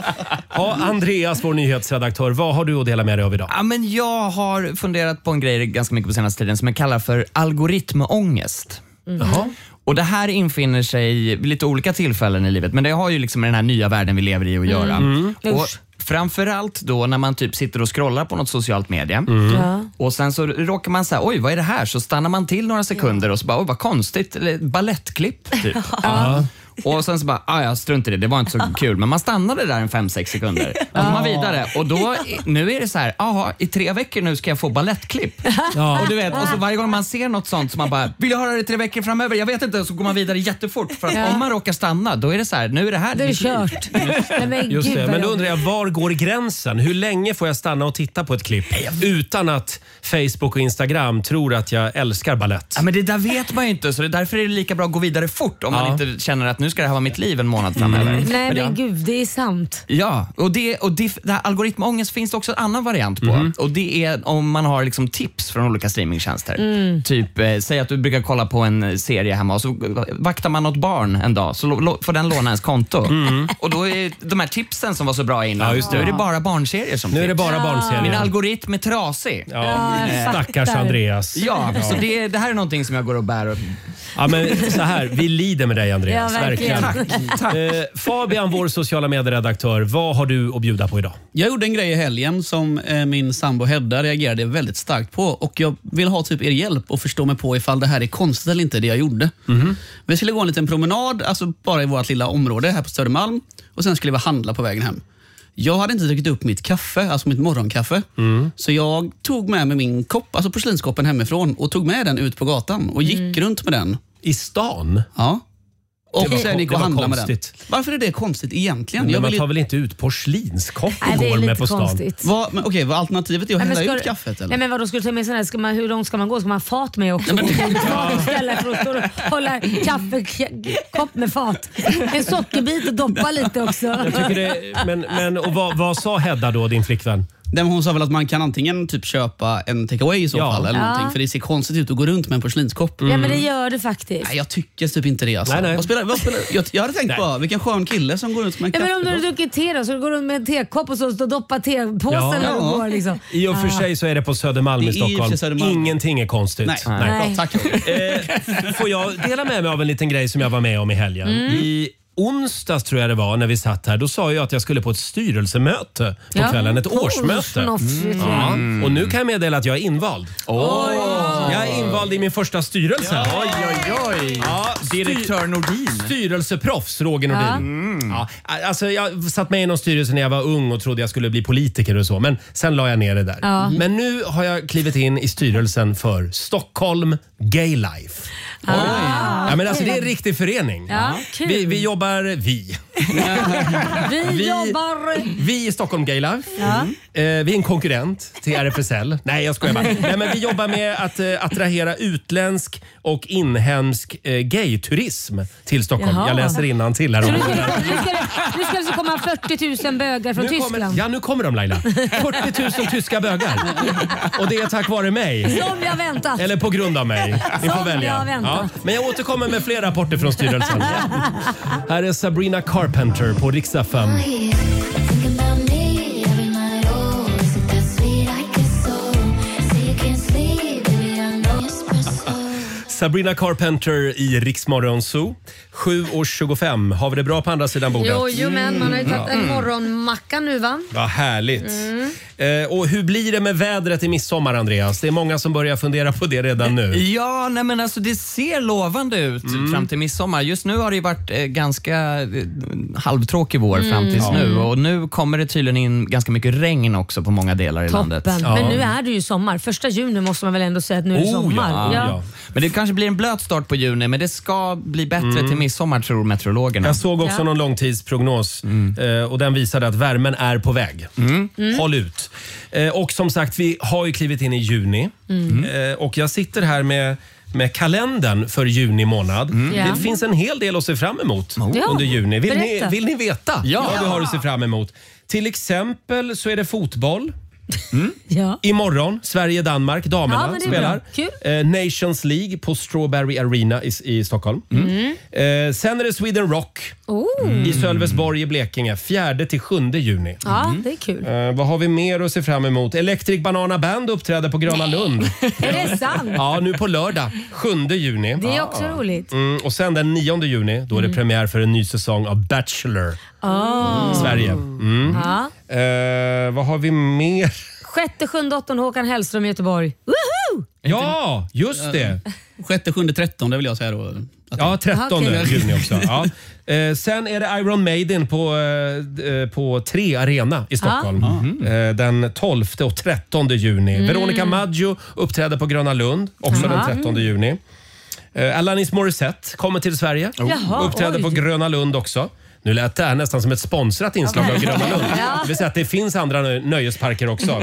Ja, Andreas, vår nyhetsredaktör, vad har du att dela med dig av idag? Ja, men jag har funderat på en grej ganska mycket på senaste tiden som jag kallar för algoritmångest. Och det här infinner sig vid lite olika tillfällen i livet, men det har ju liksom med den här nya världen vi lever i att göra. Och framförallt då när man typ sitter och scrollar på något socialt media och sen så råkar man säga, oj vad är det här? Så stannar man till några sekunder och så bara, oj vad konstigt, eller ballettklipp typ. Och sen så bara, jag strunt i det var inte så kul. Men man stannade där en 5-6 sekunder. Och så man vidare. Och då, nu är det så här, i 3 veckor nu ska jag få ballettklipp. Och du vet, och så varje gång man ser något sånt så man bara, vill jag höra det 3 veckor framöver? Jag vet inte, så går man vidare jättefort. För att om man råkar stanna, då är det så här, nu är det här. Det är kört. Just det, men då undrar jag, var går gränsen? Hur länge får jag stanna och titta på ett klipp utan att Facebook och Instagram tror att jag älskar ballett? Ja, men det där vet man ju inte, så det är därför är det lika bra att gå vidare fort om man inte känner att nu ska det här vara mitt liv en månad framöver. Nej, men gud, det är sant. Ja, och det här algoritmångest finns det också en annan variant på. Och det är om man har liksom tips från olika streamingtjänster. Typ, säg att du brukar kolla på en serie hemma och så vaktar man något barn en dag, så får den låna ens konto. Och då är de här tipsen som var så bra innan, då är det bara barnserier som nu är det bara barnserier. Min algoritm är trasig. Stackars Andreas. Ja, så det här är någonting som jag går och bär. Ja, men så här, vi lider med dig, Andreas. Ja, verkligen. Tack. Fabian, vår sociala medieredaktör, vad har du att bjuda på idag? Jag gjorde en grej i helgen som min sambo Hedda reagerade väldigt starkt på. Och jag vill ha typ er hjälp och förstå mig på ifall det här är konstigt eller inte, det jag gjorde. Vi skulle gå en liten promenad, alltså bara i vårt lilla område här på Södermalm. Och sen skulle vi handla på vägen hem. Jag hade inte druckit upp mitt kaffe, alltså mitt morgonkaffe. Så jag tog med mig min kopp, alltså porslinskoppen hemifrån, och tog med den ut på gatan och gick runt med den. I stan? Ja. Och var, sen gick och handlade med den. Varför är det konstigt egentligen? Men man tar väl inte ut porslinskopp och går med på stan? Men okej, vad alternativet är att hälla ut kaffet? Eller? Nej, men vadå, skulle du ta med sån här, hur långt ska man gå? Ska man fat med också? Istället för att stå och hålla kaffekopp med fat. En sockerbit och doppa lite också. Jag tycker det, men och vad sa Hedda då, din flickvän? Hon sa väl att man kan antingen typ köpa en takeaway i så fall eller någonting, för det ser konstigt ut att gå runt med en porslinskopp. Ja, men det gör det faktiskt. Nej, jag tycker typ inte det alltså. Nej. Vad spelar, jag hade tänkt på vilken skön kille som går runt med en men om du har druckit te då, så du går runt med en tekopp och så doppar tepåsen när du går liksom. I och för sig så är det på Södermalm i Stockholm. Ingenting är konstigt. Nej. Tack. Får jag dela med mig av en liten grej som jag var med om i helgen? I onsdags tror jag det var när vi satt här. Då sa jag att jag skulle på ett styrelsemöte på kvällen. Ett årsmöte. Och nu kan jag meddela att jag är invald. Jag är invald i min första styrelse. Oj. Ja, direktör Nordin. Styrelseproffs Roger Nordin. Ja, alltså jag satt med i någon styrelse när jag var ung och trodde jag skulle bli politiker och så. Men sen la jag ner det där. Men nu har jag klivit in i styrelsen för Stockholm Gay Life. Ja, men alltså, det är en riktig förening. Vi jobbar... Vi i Stockholm Gay Life. Vi är en konkurrent till RFSL. Nej, jag skojar bara. Nej, men vi jobbar med att attrahera utländsk och inhemsk gayturism till Stockholm. Jag läser innantill här. Nu ska det komma 40 000 bögar från Tyskland. Nu kommer de, Laila. 40 000 tyska bögar. Och det är tack vare mig. Som jag väntat. Eller på grund av mig. Ni får välja. Men jag återkommer med fler rapporter från styrelsen. Här är Sabrina Carpenter på Rix FM. Sabrina Carpenter i Rix Morgon Zoo. 7:25. Har vi det bra på andra sidan bordet? Jo, men man har ju tagit en morgonmacka nu, va? Vad härligt. Och hur blir det med vädret i midsommar, Andreas? Det är många som börjar fundera på det redan nu. Ja, nej, men alltså det ser lovande ut fram till midsommar. Just nu har det ju varit ganska halvtråkig vår fram tills nu. Och nu kommer det tydligen in ganska mycket regn också på många delar i landet. Men nu är det ju sommar. 1 juni måste man väl ändå säga att nu är det sommar. Ja. Men det kanske blir en blöt start på juni, men det ska bli bättre till midsommar, tror meteorologerna. Jag såg också någon långtidsprognos och den visade att värmen är på väg. Håll ut. Och som sagt, vi har ju klivit in i juni och jag sitter här med kalendern för juni månad. Det finns en hel del att se fram emot under juni. Vill ni veta vad vi har att se fram emot? Till exempel så är det fotboll. Imorgon, Sverige-Danmark, damerna spelar. Nations League på Strawberry Arena i Stockholm. Sen är det Sweden Rock i Sölvesborg i Blekinge, 4-7 juni. Ja, det är kul. Vad har vi mer att se fram emot? Electric Banana Band uppträder på Gröna Lund. Är det sant? Ja, nu på lördag, 7 juni. Det är också roligt. Och sen den 9 juni, då är det premiär för en ny säsong av Bachelor i Sverige. Vad har vi mer? 6, 7, 8 Håkan Hellström i Göteborg. Woohoo! Ja, just det. 6, 7, 13 det vill jag säga då. Ja, 13 juni också. Sen är det Iron Maiden på 3 Arena i Stockholm. Den 12 och 13 juni. Veronica Maggio uppträder på Gröna Lund, också den 13 juni. Alanis Morissette kommer till Sverige. Uppträder på Gröna Lund också. Nu lät det här nästan som ett sponsrat inslag av Gröna Lund. Det vill säga att det finns andra nöjesparker också.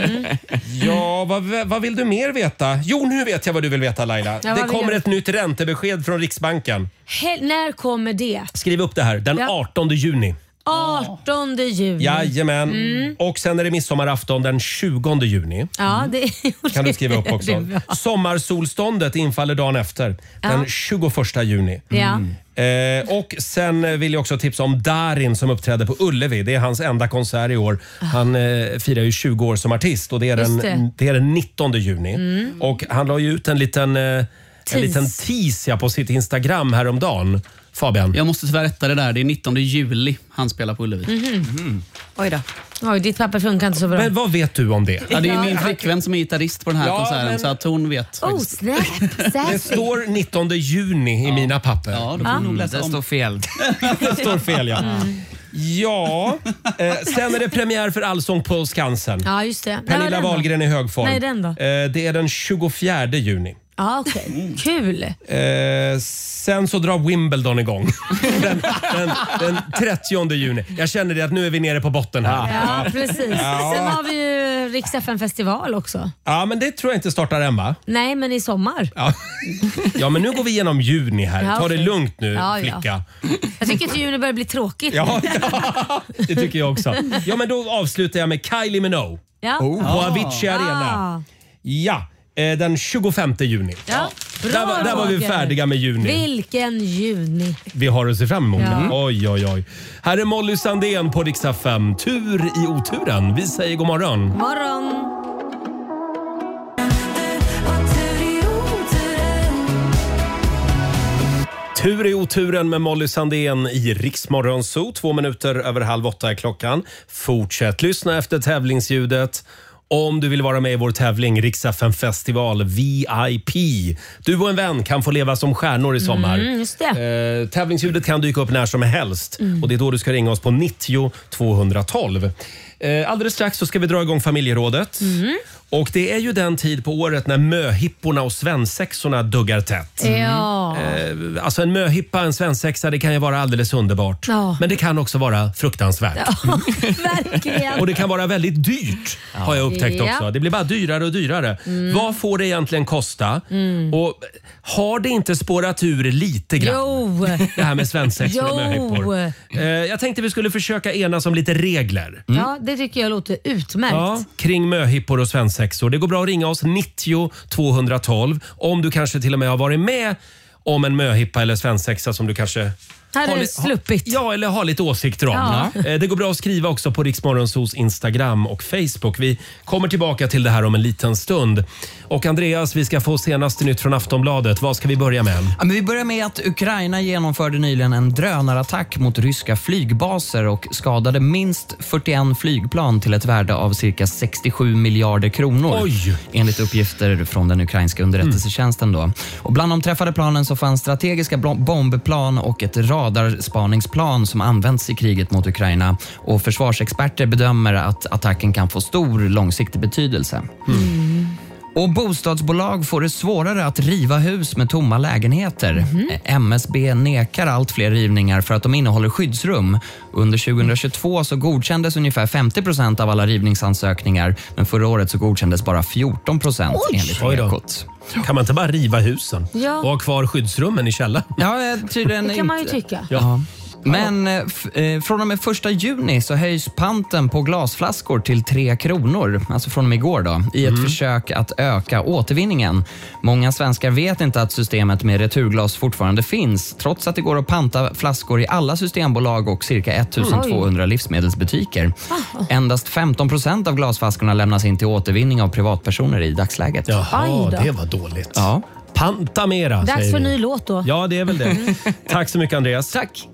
Ja, vad vill du mer veta? Jo, nu vet jag vad du vill veta, Laila. Det kommer ett nytt räntebesked från Riksbanken. När kommer det? Skriv upp det här. Den 18 juni. 18 juni. Jajamän. Och sen är det midsommarafton den 20 juni. Ja, det kan du skriva upp också. Sommarsolståndet infaller dagen efter. Den 21 juni. Och sen vill jag också tipsa om Darin som uppträder på Ullevi. Det är hans enda konsert i år. Han firar ju 20 år som artist och det är den 19 juni. Och han la ju ut en liten tease på sitt Instagram häromdagen. Fabian. Jag måste tyvärr rätta det där. Det är 19 juli han spelar på Ullevi. Oj då. Oj, ditt papper funkar inte så bra. Men vad vet du om det? Ja, det är min flickvän som är gitarrist på den här konserten så att hon vet. Det står 19 juni i mina papper. Ja, då får nog läsa om. Det står fel. Det står fel, Ja, sen är det premiär för Allsång på Skansen. Ja, just det. Pernilla Wahlgren i hög form. Nej, den då? Det är den 24 juni. Ja, okej. Kul. Sen så drar Wimbledon igång. den 30 juni. Jag känner det att nu är vi nere på botten här. Ja, precis. Sen har vi ju Rix FM festival också. Ja, men det tror jag inte startar än, va? Nej, men i sommar. Ja, men nu går vi igenom juni här. Ta det lugnt nu, flicka. Jag tycker att juni börjar bli tråkigt. Ja, det tycker jag också. Ja, men då avslutar jag med Kylie Minogue. Ja. På Avicii Arena. Ja, den 25 juni. Ja. Där var vi färdiga med juni. Vilken juni. Vi har att se fram emot. Ja. Oj. Här är Molly Sandén på Rix FM. Tur i oturen. Vi säger god morgon. Morgon. Tur i oturen med Molly Sandén i Rix Morgon Zoo. 2 minuter över 7:30 är klockan. Fortsätt lyssna efter tävlingsljudet. Om du vill vara med i vår tävling Rix FM Festival VIP. Du och en vän kan få leva som stjärnor i sommar. Just det. Tävlingsljudet kan dyka upp när som helst. Och det är då du ska ringa oss på 90 212. Alldeles strax så ska vi dra igång familjerådet. Och det är ju den tid på året när möhipporna och svensexorna duggar tätt. Ja. Alltså en möhippa, en svensexa, det kan ju vara alldeles underbart. Ja. Men det kan också vara fruktansvärt. Ja, verkligen. Och det kan vara väldigt dyrt, har jag upptäckt Ja. också. Det blir bara dyrare och dyrare. Vad får det egentligen kosta? Och har det inte spårat ur lite grann? Jo. Det här med svensexor och möhippor. Jo. Jag tänkte vi skulle försöka enas om lite regler. Ja, det tycker jag låter utmärkt. Ja, kring möhippor och svensexor. Det går bra att ringa oss 90 212 om du kanske till och med har varit med om en möhippa eller svensexa som du kanske Hade sluppit. Ja, eller har lite åsikter om. Ja. Det går bra att skriva också på Rix Morgonzoos Instagram och Facebook. Vi kommer tillbaka till det här om en liten stund. Och Andreas, vi ska få senaste nytt från Aftonbladet. Vad ska vi börja med? Ja, men vi börjar med att Ukraina genomförde nyligen en drönarattack mot ryska flygbaser och skadade minst 41 flygplan till ett värde av cirka 67 miljarder kronor. Oj. Enligt uppgifter från den ukrainska underrättelsetjänsten då. Och bland de träffade planen så fanns strategiska bombplan och ett radarspaningsplan som används i kriget mot Ukraina. Och försvarsexperter bedömer att attacken kan få stor långsiktig betydelse. Och bostadsbolag får det svårare att riva hus med tomma lägenheter. MSB nekar allt fler rivningar för att de innehåller skyddsrum. Under 2022 så godkändes ungefär 50% av alla rivningsansökningar, men förra året så godkändes bara 14% enligt Ekot. Kan man inte bara riva husen Ja. och ha kvar skyddsrummen i källaren? Ja, tydligen Det kan man ju inte. tycka. Ja. Men från och med 1 juni så höjs panten på glasflaskor till 3 kronor, alltså från och med igår då, i ett försök att öka återvinningen. Många svenskar vet inte att systemet med returglas fortfarande finns, trots att det går att panta flaskor i alla systembolag och cirka 1200 livsmedelsbutiker. Endast 15% av glasflaskorna lämnas in till återvinning av privatpersoner i dagsläget. Jaha, det var dåligt. Ja. Panta mera, Dags säger för vi. ny låt då. Ja, det är väl det. Tack så mycket, Andreas. Tack.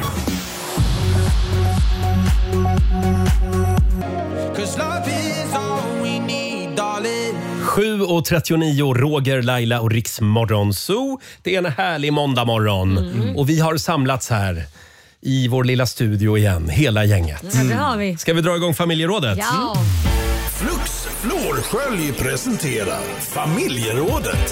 7:39, Roger, Laila och Rix Morgonzoo. Det är en härlig måndagmorgon. Och vi har samlats här i vår lilla studio igen, hela gänget. Ja, det har vi. Ska vi dra igång familjerådet? Ja. Flux Florskölj presenterar Familjerådet.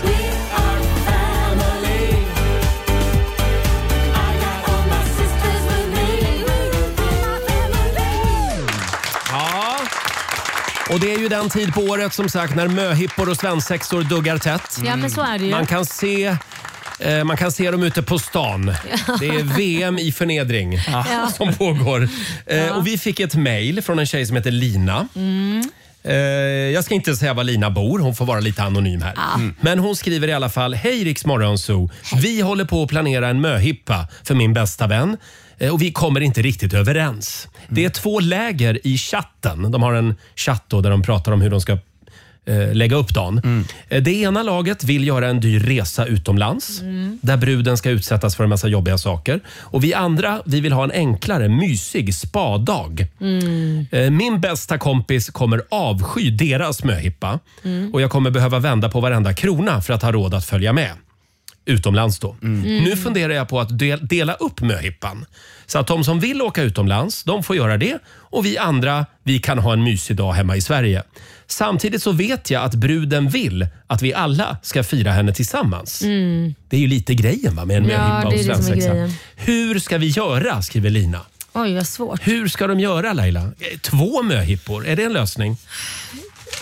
Ja. Och det är ju den tid på året som sagt när möhippor och svensexor duggar tätt. Ja, men så är det ju. Man kan se dem ute på stan. Det är VM i förnedring som pågår. Och vi fick ett mejl från en tjej som heter Lina. Jag ska inte säga var Lina bor, hon får vara lite anonym här. Men hon skriver i alla fall: Hej Rix Morgonzoo. Vi håller på att planera en möhippa för min bästa vän. Och vi kommer inte riktigt överens. Det är 2 läger i chatten. De har en chatt då där de pratar om hur de ska lägga upp dagen. Det ena laget vill göra en dyr resa utomlands där bruden ska utsättas för en massa jobbiga saker. Och vi andra, vi vill ha en enklare, mysig spadag. Min bästa kompis kommer avsky deras möhippa och jag kommer behöva vända på varenda krona för att ha råd att följa med utomlands då. Nu funderar jag på att dela upp möhippan. Så att de som vill åka utomlands, de får göra det. Och vi andra, vi kan ha en mysig dag hemma i Sverige. Samtidigt så vet jag att bruden vill att vi alla ska fira henne tillsammans. Det är ju lite grejen va, med en möhippa och svensexa. Hur ska vi göra, skriver Lina. Oj, vad svårt. Hur ska de göra, Laila? 2 möhippor, är det en lösning?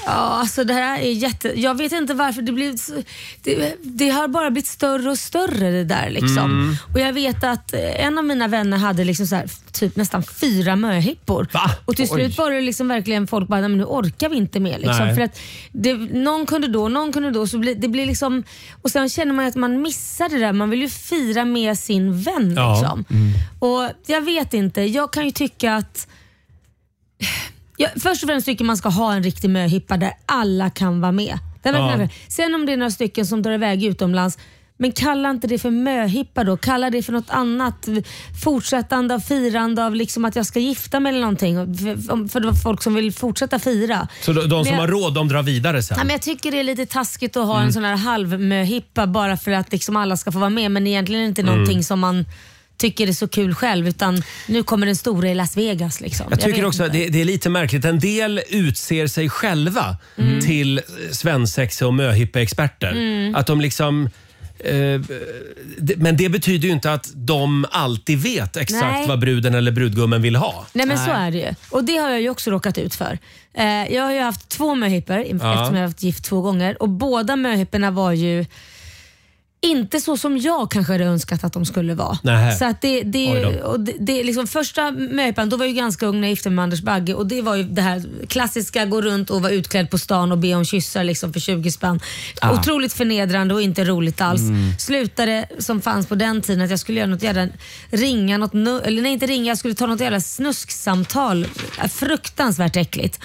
Ja, alltså det här är jag vet inte varför det har bara blivit större och större det där liksom. Och jag vet att en av mina vänner hade liksom så här, typ nästan 4 möhippor. Va? Och till slut var det liksom verkligen folk bara, men nu orkar vi inte mer liksom. För att någon kunde då så det blir liksom, och sen känner man att man missar det där. Man vill ju fira med sin vän liksom. Och jag vet inte, jag kan ju tycka att först och främst tycker man ska ha en riktig möhippa där alla kan vara med. Sen om det är några stycken som drar iväg utomlands, men kalla inte det för möhippa då. Kalla det för något annat. Fortsättande av firande av liksom att jag ska gifta mig eller någonting. För det var folk som vill fortsätta fira. Så de som har råd, de drar vidare sen? Ja, men jag tycker det är lite taskigt att ha en sån här halvmöhippa bara för att liksom alla ska få vara med. Men egentligen är det inte någonting som man tycker är så kul själv, utan nu kommer den stora i Las Vegas liksom. Jag tycker också att det är lite märkligt. En del utser sig själva till svensexa och möhippa-experter. Att de liksom men det betyder ju inte att de alltid vet exakt vad bruden eller brudgummen vill ha. Nej, men så är det ju. Och det har jag ju också råkat ut för. Jag har ju haft 2 möhippor eftersom jag har haft gift 2 gånger. Och båda möhipporna var ju inte så som jag kanske hade önskat att de skulle vara. Nähe. Så att det liksom första möhippan, då var jag ju ganska ung när jag gifte med Anders Bagge, och det var ju det här klassiska, gå runt och vara utklädd på stan och be om kyssar liksom för 20 spänn. Otroligt förnedrande och inte roligt alls. Slutade som fanns på den tiden att jag skulle göra något jävla jag skulle ta något jävla snusksamtal. Fruktansvärt äckligt.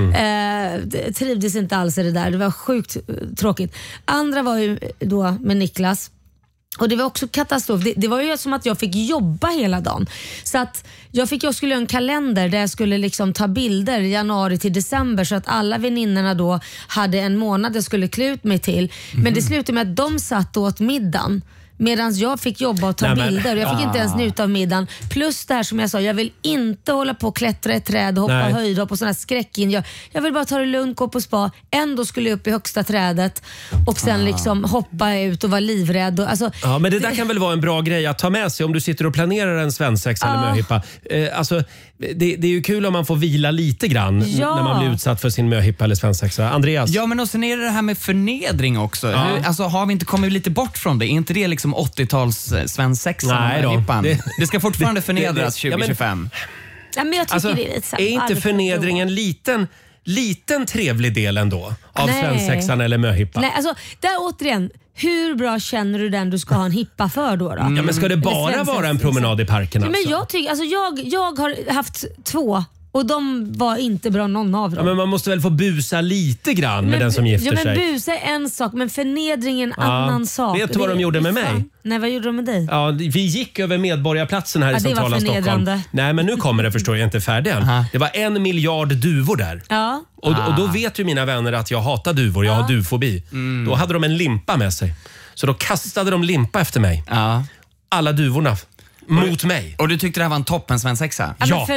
Trivdes inte alls i det där. Det var sjukt tråkigt. Andra var ju då med Niklas. Och det var också katastrof. Det var ju som att jag fick jobba hela dagen. Så att jag skulle göra en kalender där jag skulle liksom ta bilder januari till december, så att alla väninnorna då hade en månad jag skulle klä ut mig till. Men det slutade med att de satt och åt middagen medan jag fick jobba och ta bilder. Och jag fick inte ens njuta av middagen. Plus det här som jag sa, jag vill inte hålla på och klättra i träd och hoppa höjdhopp och sådana skräckin. Jag vill bara ta det lugnt, gå på spa. Ändå skulle jag upp i högsta trädet och sen liksom hoppa ut och vara livrädd. Och, alltså, men det där kan väl vara en bra grej att ta med sig om du sitter och planerar en svensexa eller möhippa. Alltså, det är ju kul om man får vila lite grann när man blir utsatt för sin möhippa eller svensexa. Andreas? Ja, men och sen är det här med förnedring också. Alltså, har vi inte kommit lite bort från det? Är inte det liksom 80-tals svensexan och möhippan? Det ska fortfarande förnedras 2025. Ja, men jag tycker det är lite så. Är inte förnedring en liten trevlig del ändå av svensexan eller möhippan? Nej, alltså där återigen, hur bra känner du den du ska ha en hippa för då? Ja, men ska det bara vara en promenad i parken? Ja, men jag tycker, alltså jag har haft 2 och de var inte bra någon av dem. Ja, men man måste väl få busa lite grann med den som gifter sig. Ja, men busa är en sak, men förnedring är en annan sak. Vet du vad de gjorde med mig? Nej, vad gjorde de med dig? Ja, vi gick över Medborgarplatsen här i centrala Stockholm. Nej, men nu kommer det, förstår jag, inte färdig än. Det var 1 miljard duvor där. Ja. Och då vet ju mina vänner att jag hatar duvor. Jag har duvfobi. Då hade de en limpa med sig. Så då kastade de limpa efter mig. Alla duvorna mot mig. Och du tyckte det här var en toppen svensexa? Ja. Men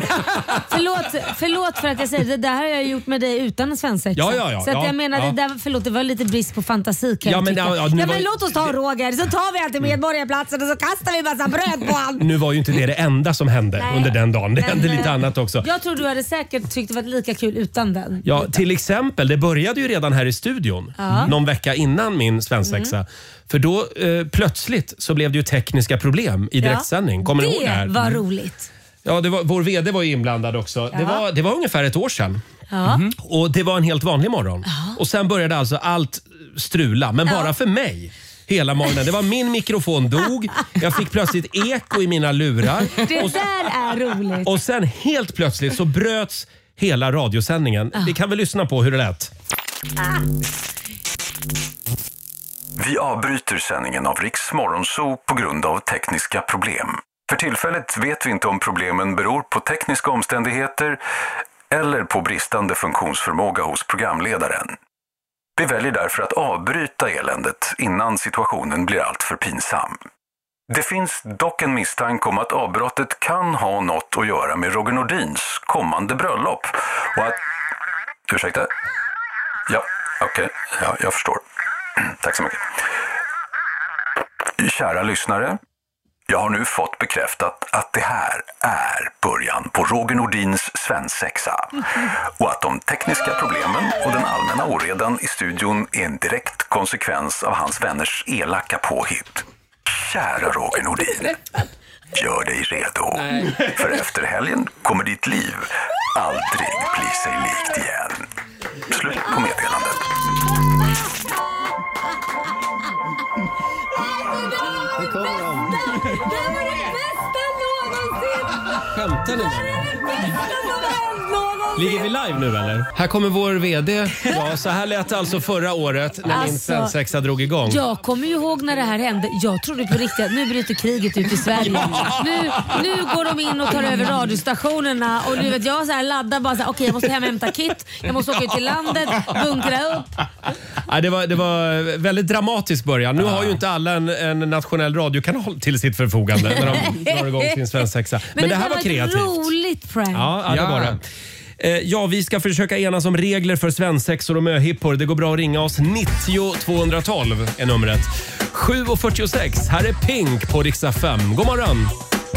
förlåt för att jag säger det här har jag gjort med dig utan en svensexa. Ja. Så att jag menar, det var lite brist på fantasi kan men låt oss ta Roger, så tar vi alltid Medborgarplatsen och så kastar vi massa bröd på han. Nu var ju inte det enda som hände under den dagen. Det hände lite annat också. Jag tror du hade säkert tyckt det var lika kul utan den. Ja, till exempel, det började ju redan här i studion någon vecka innan min svensexa. För då plötsligt så blev det ju tekniska problem i direktsändning. Kommer ni ihåg det här? Det var roligt. Ja, vår vd var ju inblandad också. Det var ungefär ett år sedan. Och det var en helt vanlig morgon. Och sen började alltså allt strula, men bara för mig. Hela morgonen. Det var min mikrofon dog. Jag fick plötsligt eko i mina lurar. Det där är roligt. Och sen helt plötsligt så bröts hela radiosändningen. Vi kan väl lyssna på hur det lät. Vi avbryter sändningen av Riks Morgonzoo på grund av tekniska problem. För tillfället vet vi inte om problemen beror på tekniska omständigheter eller på bristande funktionsförmåga hos programledaren. Vi väljer därför att avbryta eländet innan situationen blir allt för pinsam. Det finns dock en misstanke om att avbrottet kan ha något att göra med Roger Nordins kommande bröllop. Och att... Ursäkta? Ja, okej. Ja, jag förstår. Tack så mycket. Kära lyssnare, Jag har nu fått bekräftat att det här är början på Roger Nordins svensexa. Och att de tekniska problemen och den allmänna oredan i studion är en direkt konsekvens av hans vänners elaka påhitt. Kära Roger Nordin, gör dig redo. För efter helgen kommer ditt liv aldrig bli sig likt igen. Slut på meddelandet. Det kommer de. Skämtar ni med mig? Ligger vi live nu eller? Här kommer vår VD. Ja, så här lät det alltså förra året när min svensexa drog igång. Jag kommer ju ihåg när det här hände. Jag trodde på riktigt att nu bryter kriget ut i Sverige. Nu går de in och tar över radiostationerna och nu vet jag så här laddar bara så här, okej, jag måste hem och hämta kit. Jag måste åka ut till landet, bunkra upp. Ja, det var väldigt dramatisk början. Nu har ju inte alla en nationell radiokanal till sitt förfogande när de drar igång sin svensexa. Men det här var kreativt. Men det var ett roligt prank. Ja, det var det. Ja, vi ska försöka enas om regler för svensexor och möhippor. Det går bra att ringa oss. 90 212 är numret. 7:46. Här är Pink på Rix FM. God morgon!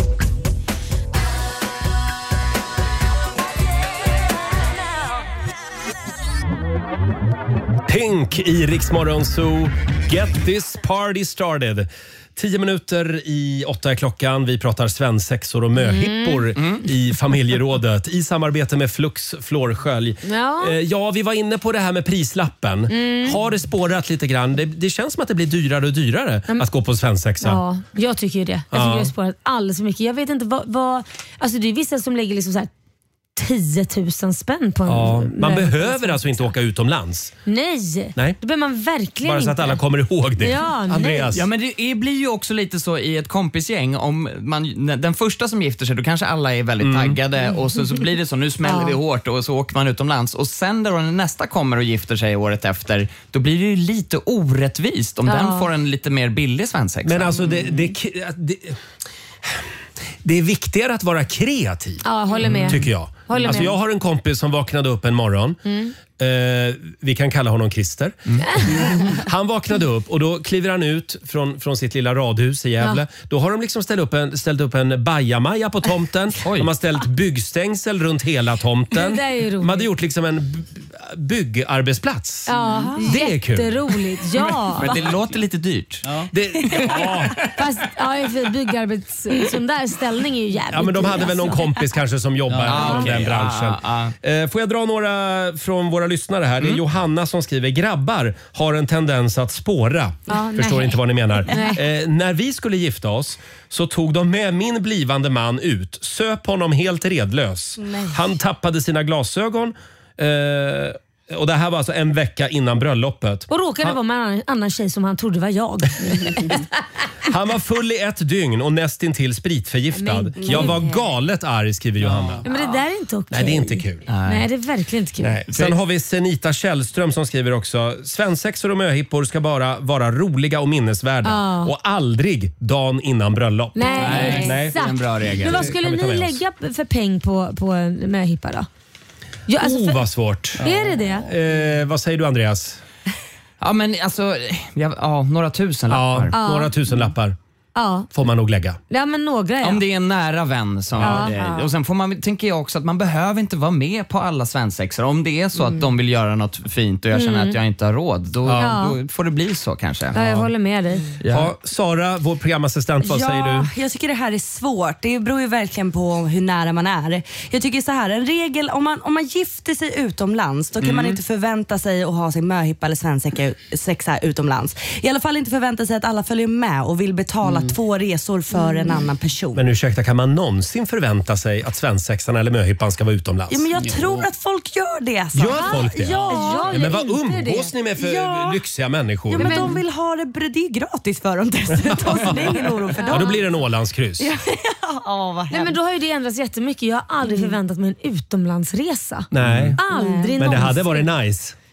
Pink i Rix Morgon Zoo. Get this party started. 10 minuter i 8 är klockan. Vi pratar svensexor och möhippor i familjerådet i samarbete med Flux Flårskölj. Ja, vi var inne på det här med prislappen. Har det spårat lite grann? Det känns som att det blir dyrare och dyrare att gå på svensexa. Ja, jag tycker ju det. Jag tycker det har spårat alldeles för mycket. Jag vet inte vad alltså det är vissa som lägger liksom så här 10 000 spänn på en... Man behöver alltså inte åka utomlands. Nej. Det behöver man verkligen bara så att alla kommer ihåg det. Andreas. Ja, men det blir ju också lite så i ett kompisgäng. Om den första som gifter sig, då kanske alla är väldigt taggade och så blir det så, nu smäller vi hårt och så åker man utomlands. Och sen då den nästa kommer och gifter sig året efter, då blir det ju lite orättvist om den får en lite mer billig svensexa. Men alltså det är viktigare att vara kreativ. Ja, håller med. Tycker jag. Alltså jag har en kompis som vaknade upp en morgon. Vi kan kalla honom Christer. Han vaknade upp och då kliver han ut från sitt lilla radhus i Gävle. Då har de liksom ställt upp en bajamaja på tomten. De har ställt byggstängsel runt hela tomten. Det är ju roligt. De hade gjort liksom en byggarbetsplats. Ja, det är kul. Jätteroligt, ja. Men det låter lite dyrt. Fast sån där ställning är ju jävligt. Ja, men de hade väl någon kompis kanske som jobbar inom den branschen. Får jag dra några från våra lyssnare här? Det är Johanna som skriver: grabbar har en tendens att spåra. Förstår inte vad ni menar. När vi skulle gifta oss så tog de med min blivande man ut. Söp honom helt redlös. Han tappade sina glasögon. Och det här var alltså en vecka innan bröllopet. Och råkade vara med en annan tjej som han trodde var jag. Han var full i ett dygn och nästintill spritförgiftad. Jag var galet arg, skriver Johanna. Men det där är inte okej. Nej, det är inte kul. Nej, det är verkligen inte kul. Nej. Sen har vi Senita Källström som skriver också: svensexor och möhippor ska bara vara roliga och minnesvärda. Och aldrig dagen innan bröllop. Nej. Det är en bra regel. Men vad skulle ni lägga för peng på en möhippa då? Ja, alltså vad svårt. Är det? Vad säger du, Andreas? Ja, men alltså några tusen lappar. Ja, några tusen lappar. Får man nog lägga. Ja, men några Om det är en nära vän som och sen får man, tänker jag också att man behöver inte vara med på alla svensexor. Om det är så att de vill göra något fint och jag känner att jag inte har råd, då får det bli så kanske. Ja, jag håller med dig. Sara, vår programassistent, vad säger du? Jag tycker det här är svårt. Det beror ju verkligen på hur nära man är. Jag tycker så här, en regel, om man gifter sig utomlands, då kan man inte förvänta sig att ha sin möhippa eller svensexa utomlands. I alla fall inte förvänta sig att alla följer med och vill betala 2 resor för en annan person. Men ursäkta, kan man någonsin förvänta sig att svensexan eller möhippan ska vara utomlands? Ja, men jag tror att folk gör det. Alltså. Gör folk det? Ja, men vad umgås ni med för lyxiga människor? Ja, men de vill ha det är gratis för dem dessutom, så det är ingen oro för dem. Ja, då blir det en Ålandskryss. Nej, men då har ju det ändrats jättemycket. Jag har aldrig förväntat mig en utomlandsresa. Nej. Aldrig men det hade varit nice.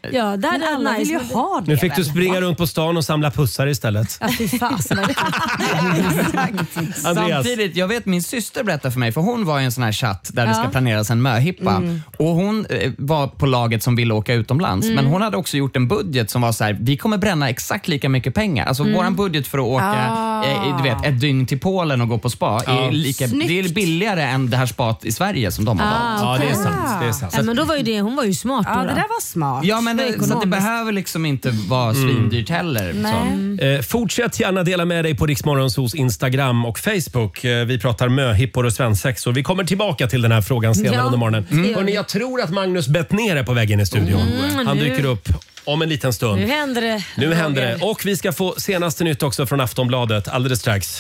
Ja, där är alla vill ju ha det. Nu fick du springa runt på stan och samla pussar istället. Ja, fy fasen. Andreas. Samtidigt, jag vet min syster berättade för mig, för hon var i en sån här chatt där det ska planeras en möhippa. Och hon var på laget som ville åka utomlands. Men hon hade också gjort en budget som var så här: vi kommer bränna exakt lika mycket pengar. Alltså våran budget för att åka du vet, ett dygn till Polen och gå på spa är lika, det är billigare än det här spat i Sverige som de har valt. Ja, det är sant. Det är sant. Ja, men då var ju det, hon var ju smart. Ja, det där var smart. Ja, men så det behöver liksom inte vara svindyrt heller. Fortsätt gärna dela med dig på Riksmorgonsos Instagram och Facebook. Vi pratar möhippor och svensexor. Vi kommer tillbaka till den här frågan senare under morgonen. Hörrni, jag tror att Magnus Bettner är på väg in i studion. Han dyker upp om en liten stund. Nu händer det. Nu händer det. Och vi ska få senaste nytt också från Aftonbladet alldeles strax.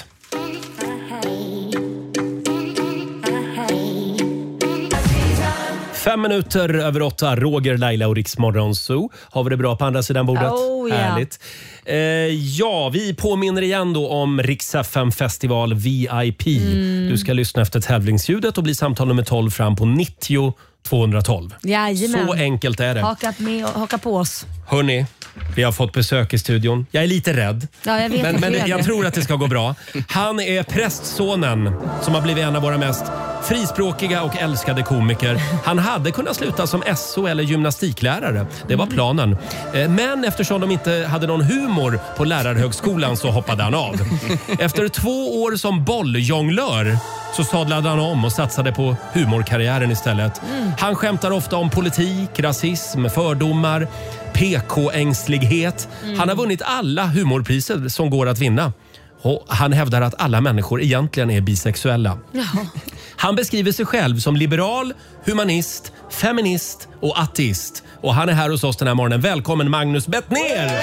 Fem minuter över 8, Roger, Laila och Riksmorgonso. Har vi det bra på andra sidan bordet? Oh, yeah. Härligt. Ja, vi påminner igen då om Rix FM Festival VIP. Du ska lyssna efter tävlingsljudet och bli samtal nummer 12 fram på 90 212. Jajamän. Så enkelt är det. Haka på oss. Hörni, vi har fått besök i studion. Jag är lite rädd. Ja, jag vet men jag tror att det ska gå bra. Han är prästsonen som har blivit en av våra mest frispråkiga och älskade komiker. Han hade kunnat sluta som SO eller gymnastiklärare. Det var planen. Men eftersom de inte hade någon humor på lärarhögskolan så hoppade han av. Efter 2 år som bolljonglör så sadlade han om och satsade på humorkarriären istället. Han skämtar ofta om politik, rasism, fördomar, PK-ängslighet. Han har vunnit alla humorpriser som går att vinna. Och han hävdar att alla människor egentligen är bisexuella. Jaha. Han beskriver sig själv som liberal, humanist, feminist och ateist. Och han är här hos oss den här morgonen. Välkommen Magnus Bettner!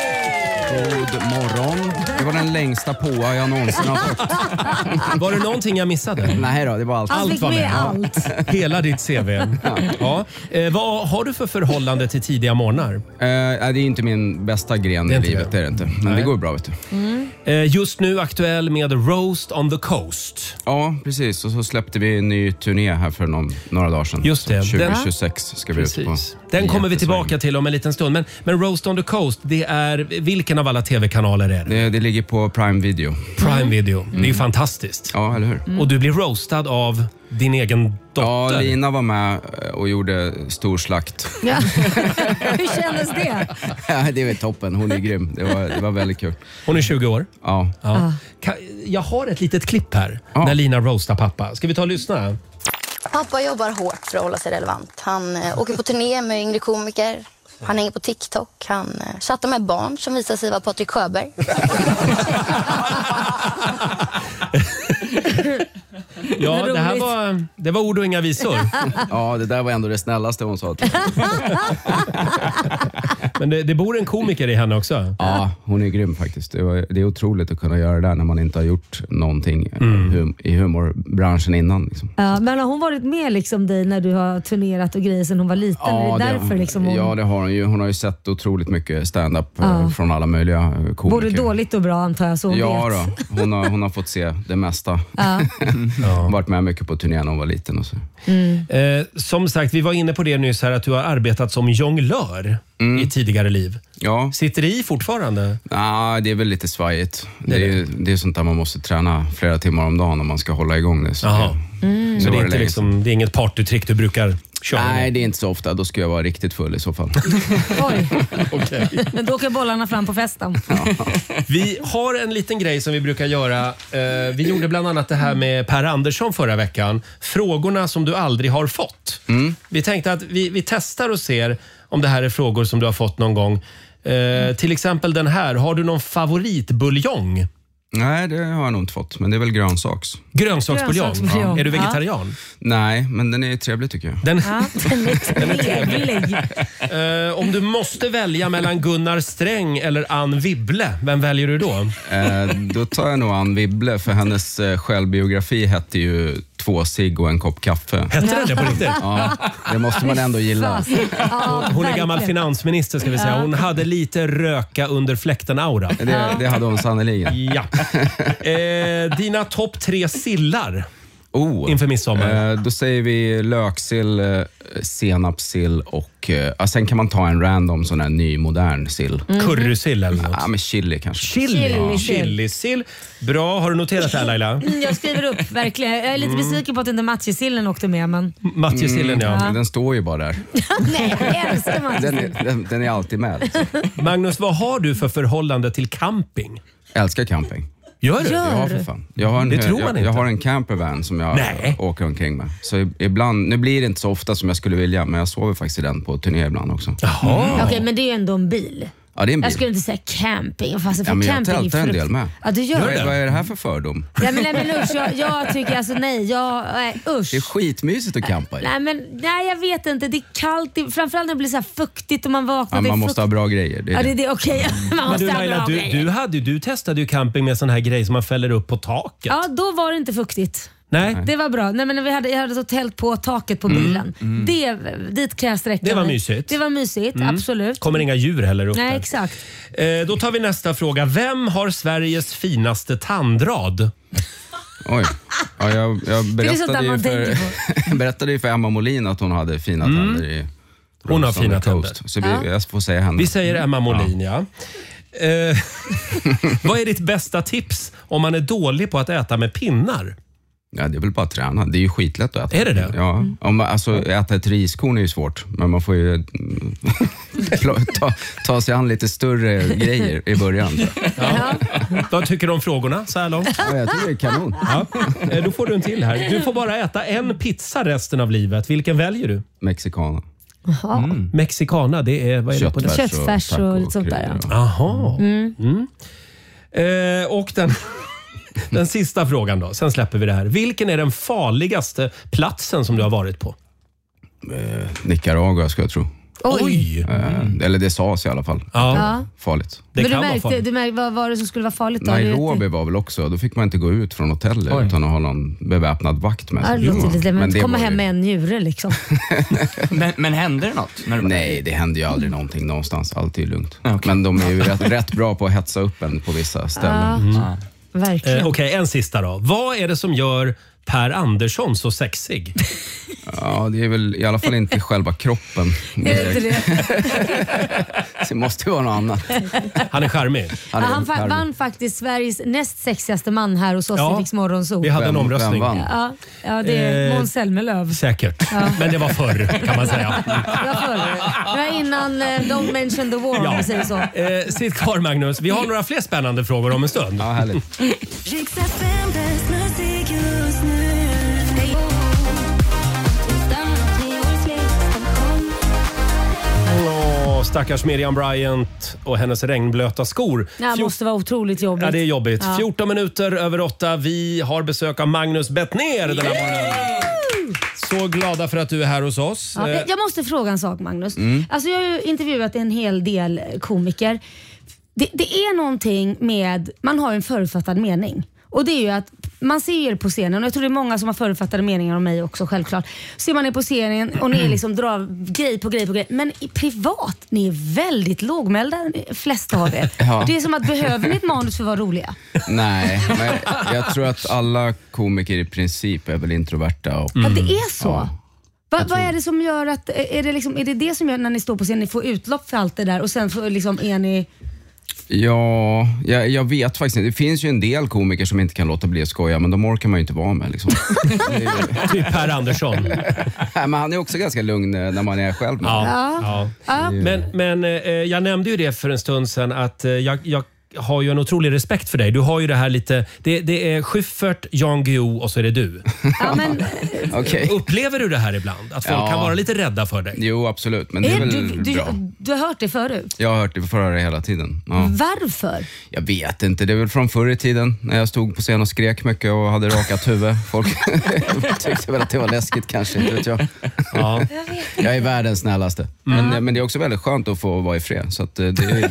God morgon. Det var den längsta påa jag någonsin har fått. Var det någonting jag missade? Nej då, det var allt. Han fick var med med. allt. Hela ditt CV. Ja. Vad har du för förhållande till tidiga morgnar? Det är inte min bästa gren i livet, det är det inte. Men det går bra, vet du. Just nu aktuell med Roast on the Coast. Ja, precis. Och så släppte vi en ny turné här för några dagar sedan. Just det. 2026 ska vi ut på. Den kommer vi tillbaka till om en liten stund. Men Roast on the Coast, det är vilken av alla tv-kanaler är det? Det ligger på Prime Video. Prime Video. Det är ju fantastiskt. Ja, eller hur? Och du blir roastad av din egen dotter. Ja, Lina var med och gjorde stor slakt. Ja. Hur kändes det? Ja, det var toppen. Hon är grym. Det var väldigt kul. Hon är 20 år. Ja. Jag har ett litet klipp här när Lina roastar pappa. Ska vi ta och lyssna? Pappa jobbar hårt för att hålla sig relevant. Han åker på turné med yngre komiker. Han hänger på TikTok. Han chattar med barn som visar sig vara Patrik Sjöberg. Ja, det var ord och inga visor. Ja, det där var ändå det snällaste hon sa. Men det bor en komiker i henne också. Ja, hon är grym faktiskt. Det är otroligt att kunna göra det där när man inte har gjort någonting i humorbranschen innan. Liksom. Ja, men har hon varit med liksom dig när du har turnerat och grejer sedan hon var liten? Ja, är det därför liksom hon... Ja, det har hon ju. Hon har ju sett otroligt mycket stand-up från alla möjliga komiker. Både dåligt och bra antar jag, så hon vet. Då. Hon har fått se det mesta. Varit med mycket på turnén när hon var liten och så. Som sagt, vi var inne på det nyss här att du har arbetat som jonglör i tidigare liv. Ja. Sitter det i fortfarande? Ja, det är väl lite svajigt. Det är sånt där man måste träna flera timmar om dagen om man ska hålla igång det. Så så det är inte det är inget partytrick du brukar köra? Nej, det är inte så ofta. Då ska jag vara riktigt full i så fall. Oj. Okay. Då åker bollarna fram på festen. Vi har en liten grej som vi brukar göra. Vi gjorde bland annat det här med Per Andersson förra veckan. Frågorna som du aldrig har fått. Vi tänkte att vi testar och ser om det här är frågor som du har fått någon gång. Till exempel den här. Har du någon favoritbuljong? Nej, det har jag nog inte fått. Men det är väl grönsaksbuljong? Ja. Är du vegetarian? Nej, men den är trevlig tycker jag. Den är trevlig. Om du måste välja mellan Gunnar Sträng eller Ann Wibble, vem väljer du då? Då tar jag nog Ann Wibble, för hennes självbiografi hette ju 2 cigg och en kopp kaffe. Hette det på riktigt? Ja, det måste man ändå gilla. Hon är gammal finansminister ska vi säga. Hon hade lite röka under fläkten-aura. Det hade hon sannoliken. Ja. Dina topp 3 sillar? inför midsommar? Då säger vi löksill, senapssill och sen kan man ta en random sån här ny modern sill. Currysill eller något? Ja, med chili kanske. Chili-sill. Bra, har du noterat det här Laila? Jag skriver upp, verkligen. Jag är lite besviken på att inte matjessillen åkte med. Men... Matjessillen, ja. Den står ju bara där. Nej, jag älskar matjessillen. Den är alltid med. Magnus, vad har du för förhållande till camping? Jag älskar camping. Gör du? Ja, för fan. Jag har en campervan som jag åker omkring med. Så ibland, nu blir det inte så ofta som jag skulle vilja, men jag sover faktiskt i den på turné ibland också. Okej, men det är ju ändå en bil. Ja, det är en bil. Jag skulle inte säga camping. Fast ja, men jag camping tältar en del med. Ja, du gör det. Vad är det här för fördom? Ja, men usch, jag tycker alltså usch. Det är skitmysigt att campa i. Nej, jag vet inte. Det är kallt. Framförallt när det blir så här fuktigt och man vaknar. Ja, man måste ha bra grejer. Det är okej. Man måste ha bra grejer. Du testade ju camping med sån här grej som man fäller upp på taket. Ja, då var det inte fuktigt. Nej. Det var bra. Nej, men jag hade så tält på taket på bilen. Dit kan jag sträcka Det var mig. mysigt. Det var mysigt, absolut. Kommer inga djur heller upp där. Nej, exakt. Då tar vi nästa fråga. Vem har Sveriges finaste tandrad? Oj. Ja, jag berättade ju för Emma Molin att hon hade fina tänder i hon har fina tänder. Så jag får säga henne. Vi säger Emma Molin, ja. Vad är ditt bästa tips om man är dålig på att äta med pinnar? Ja, det är väl bara att träna. Det är ju skitlätt att äta. Är det? Ja. Äta ett riskorn är ju svårt. Men man får ju ta sig an lite större grejer i början. Ja. Vad tycker du om frågorna så här långt? Ja, jag tycker det är kanon. Ja. Då får du en till här. Du får bara äta en pizza resten av livet. Vilken väljer du? Mexicana. Mexicana, det är... Vad är det på köttfärs och lite sånt där. Jaha. Och den sista frågan då, sen släpper vi det här. Vilken är den farligaste platsen som du har varit på? Nicaragua ska jag tro. Oj! Eller det sades i alla fall. Ja. Farligt. Det kan vara farligt. Vad var det som skulle vara farligt då? Nairobi var väl också. Då fick man inte gå ut från hotellet utan att ha någon beväpnad vakt med sig. Det låter lite, men komma hem med en njure liksom. men hände det något? Nej, det hände ju aldrig någonting någonstans. Allt är ju lugnt. Okay. Men de är ju rätt bra på att hetsa upp en på vissa ställen. Verkligen. Okej, en sista då. Vad är det som gör Per Andersson så sexig? Ja, det är väl i alla fall inte själva kroppen. Det måste ju vara något annat. Han är charmig. Han vann faktiskt Sveriges näst sexigaste man här hos oss i Rix Morgonzoo. Vi hade en omröstning. Ja, det är Måns Zelmerlöw. Säkert. Ja. Men det var förr, kan man säga. Det var förr. Det var innan Don't Mention the War, om man säger så. Sitt kvar, Magnus. Vi har några fler spännande frågor om en stund. Ja, härligt. Stackars Miriam Bryant och hennes regnblöta skor. Det måste vara otroligt jobbigt. Ja, det är jobbigt. 14 minuter över 8. Vi har besök av Magnus Bettner den här morgonen. Så glada för att du är här hos oss. Ja, jag måste fråga en sak, Magnus. Alltså, jag har ju intervjuat en hel del komiker. Det är någonting med, man har en förutfattad mening. Och det är ju att man ser er på scenen, och jag tror det är många som har förutfattade meningar om mig också, självklart. Ser man er på scenen och ni liksom drar grej på grej. Men i privat, ni är väldigt lågmälda, flesta av er. Ja. Det är som att, behöver ni ett manus för att vara roliga? Nej, men jag tror att alla komiker i princip är väl introverta. Och, det är så? Ja. Vad är det som gör att, är det det som gör när ni står på scenen, ni får utlopp för allt det där och sen får, liksom, är ni... Ja, jag vet faktiskt inte. Det finns ju en del komiker som inte kan låta bli att skoja, men de orkar man ju inte vara med liksom. Typ Per Andersson. Men han är också ganska lugn när man är själv med. Ja. Men jag nämnde ju det för en stund sedan att jag har ju en otrolig respekt för dig. Du har ju det här lite... Det är Schyffert, Jan Guillou och så är det du. Ja, men... Okay. Upplever du det här ibland? Att folk kan vara lite rädda för dig? Jo, absolut. Men det är väl bra. Du har hört det förut? Jag har hört det förr hela tiden. Ja. Varför? Jag vet inte. Det är väl från förr i tiden när jag stod på scen och skrek mycket och hade rakat huvud. Folk tyckte väl att det var läskigt kanske, inte vet jag. Ja. Jag är världens snällaste. Men det är också väldigt skönt att få vara i fred. Så att det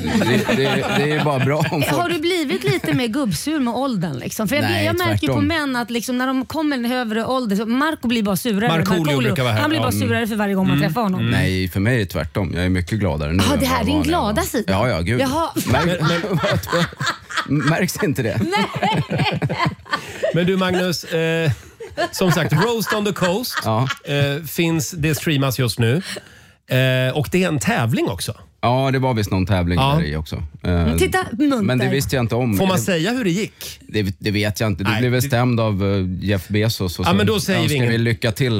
är bara bra. Har du blivit lite mer gubbsur med åldern? Liksom? För jag märker ju på män att liksom, när de kommer en högre ålder, så Marco blir bara surare. Markoolio, han blir bara surare för varje gång man träffar honom. Nej, för mig är det tvärtom. Jag är mycket gladare nu. Det här är din glada sida? Ja, gud. Märks inte det? Nej. Men du, Magnus... som sagt, Roast on the Coast finns, det streamas just nu. Och det är en tävling också. Ja, det var visst någon tävling där i också. Titta, munter. Men det visste jag inte om. Får man säga hur det gick? Det vet jag inte. Du blev bestämd av Jeff Bezos. Och så men då säger vi inget. Vi lycka till.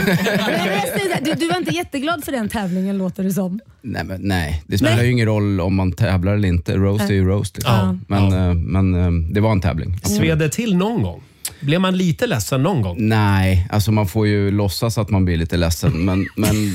Du var inte jätteglad för den tävlingen, låter det som. Nej, det spelar ju ingen roll om man tävlar eller inte. Roast är ju roast. Liksom. Men det var en tävling. Sved det till någon gång? Blev man lite ledsen någon gång? Nej, alltså man får ju låtsas att man blir lite ledsen. Men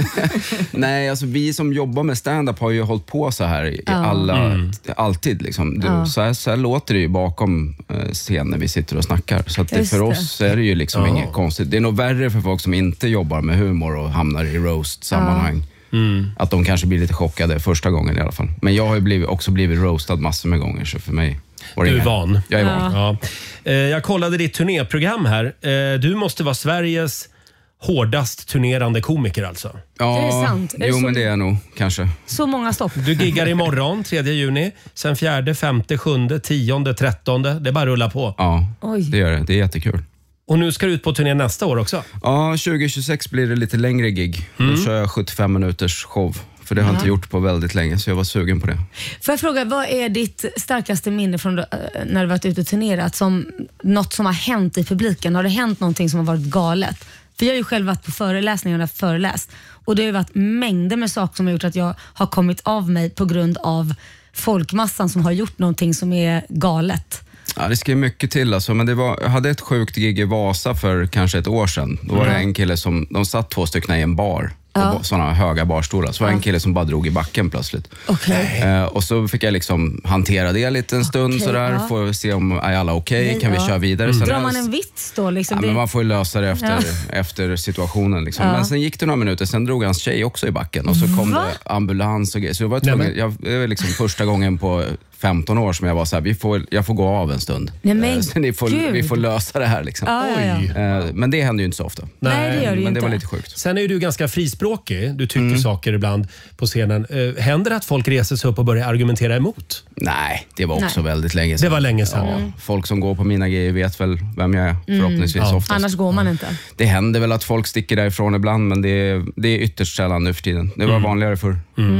nej, alltså vi som jobbar med stand-up har ju hållit på så här i alltid. Liksom. Så här låter det ju bakom scenen när vi sitter och snackar. Så att för oss är det ju liksom inget konstigt. Det är nog värre för folk som inte jobbar med humor och hamnar i roast-sammanhang. Att de kanske blir lite chockade första gången i alla fall. Men jag har ju också blivit roastad massor med gånger, så för mig... Du är van. Jag är van. Ja. Jag kollade ditt turnéprogram här. Du måste vara Sveriges hårdast turnerande komiker alltså. Ja, är det sant? Men det är nog kanske. Så många stopp. Du giggar imorgon, 3 juni. Sen 4, 5, 7, 10, 13. Det bara rullar på. Ja, det gör det. Det är jättekul. Och nu ska du ut på turné nästa år också? Ja, 2026 blir det lite längre gig. Då kör jag 75 minuters show. För det har jag inte gjort på väldigt länge, så jag var sugen på det. Får jag fråga, vad är ditt starkaste minne från när du varit ute och turnerat? Som något som har hänt i publiken? Har det hänt någonting som har varit galet? För jag har ju själv varit på föreläsningar och föreläst. Och det har ju varit mängder med saker som har gjort att jag har kommit av mig på grund av folkmassan som har gjort någonting som är galet. Ja, det ska ju mycket till alltså, men jag hade ett sjukt gig i Vasa för kanske ett år sedan. Då var det en kille som, de satt 2 stycken i en bar. Sådana höga barstolar. Så var det en kille som bara drog i backen plötsligt. Och så fick jag liksom hantera det lite en stund sådär. Får se om är alla okej. Kan vi köra vidare? Drar man en vits då? Liksom men man får ju lösa det efter situationen liksom. Men sen gick det några minuter. Sen drog hans tjej också i backen. Och så kom det ambulans och grejer. Så det var det var liksom första gången på 15 år som jag var så här, jag får gå av en stund. Så vi får lösa det här liksom. Men det händer ju inte så ofta. Nej, det gör det men det inte. var lite sjukt. Sen är ju du ganska frispråkig. Du tycker saker ibland på scenen. Händer det att folk reser sig upp och börjar argumentera emot? Nej, det var också väldigt länge sedan. Det var länge sedan. Folk som går på mina grejer vet väl vem jag är förhoppningsvis oftast. Annars går man inte. Det händer väl att folk sticker därifrån ibland, men det är ytterst sällan nu för tiden. Det var vanligare förr.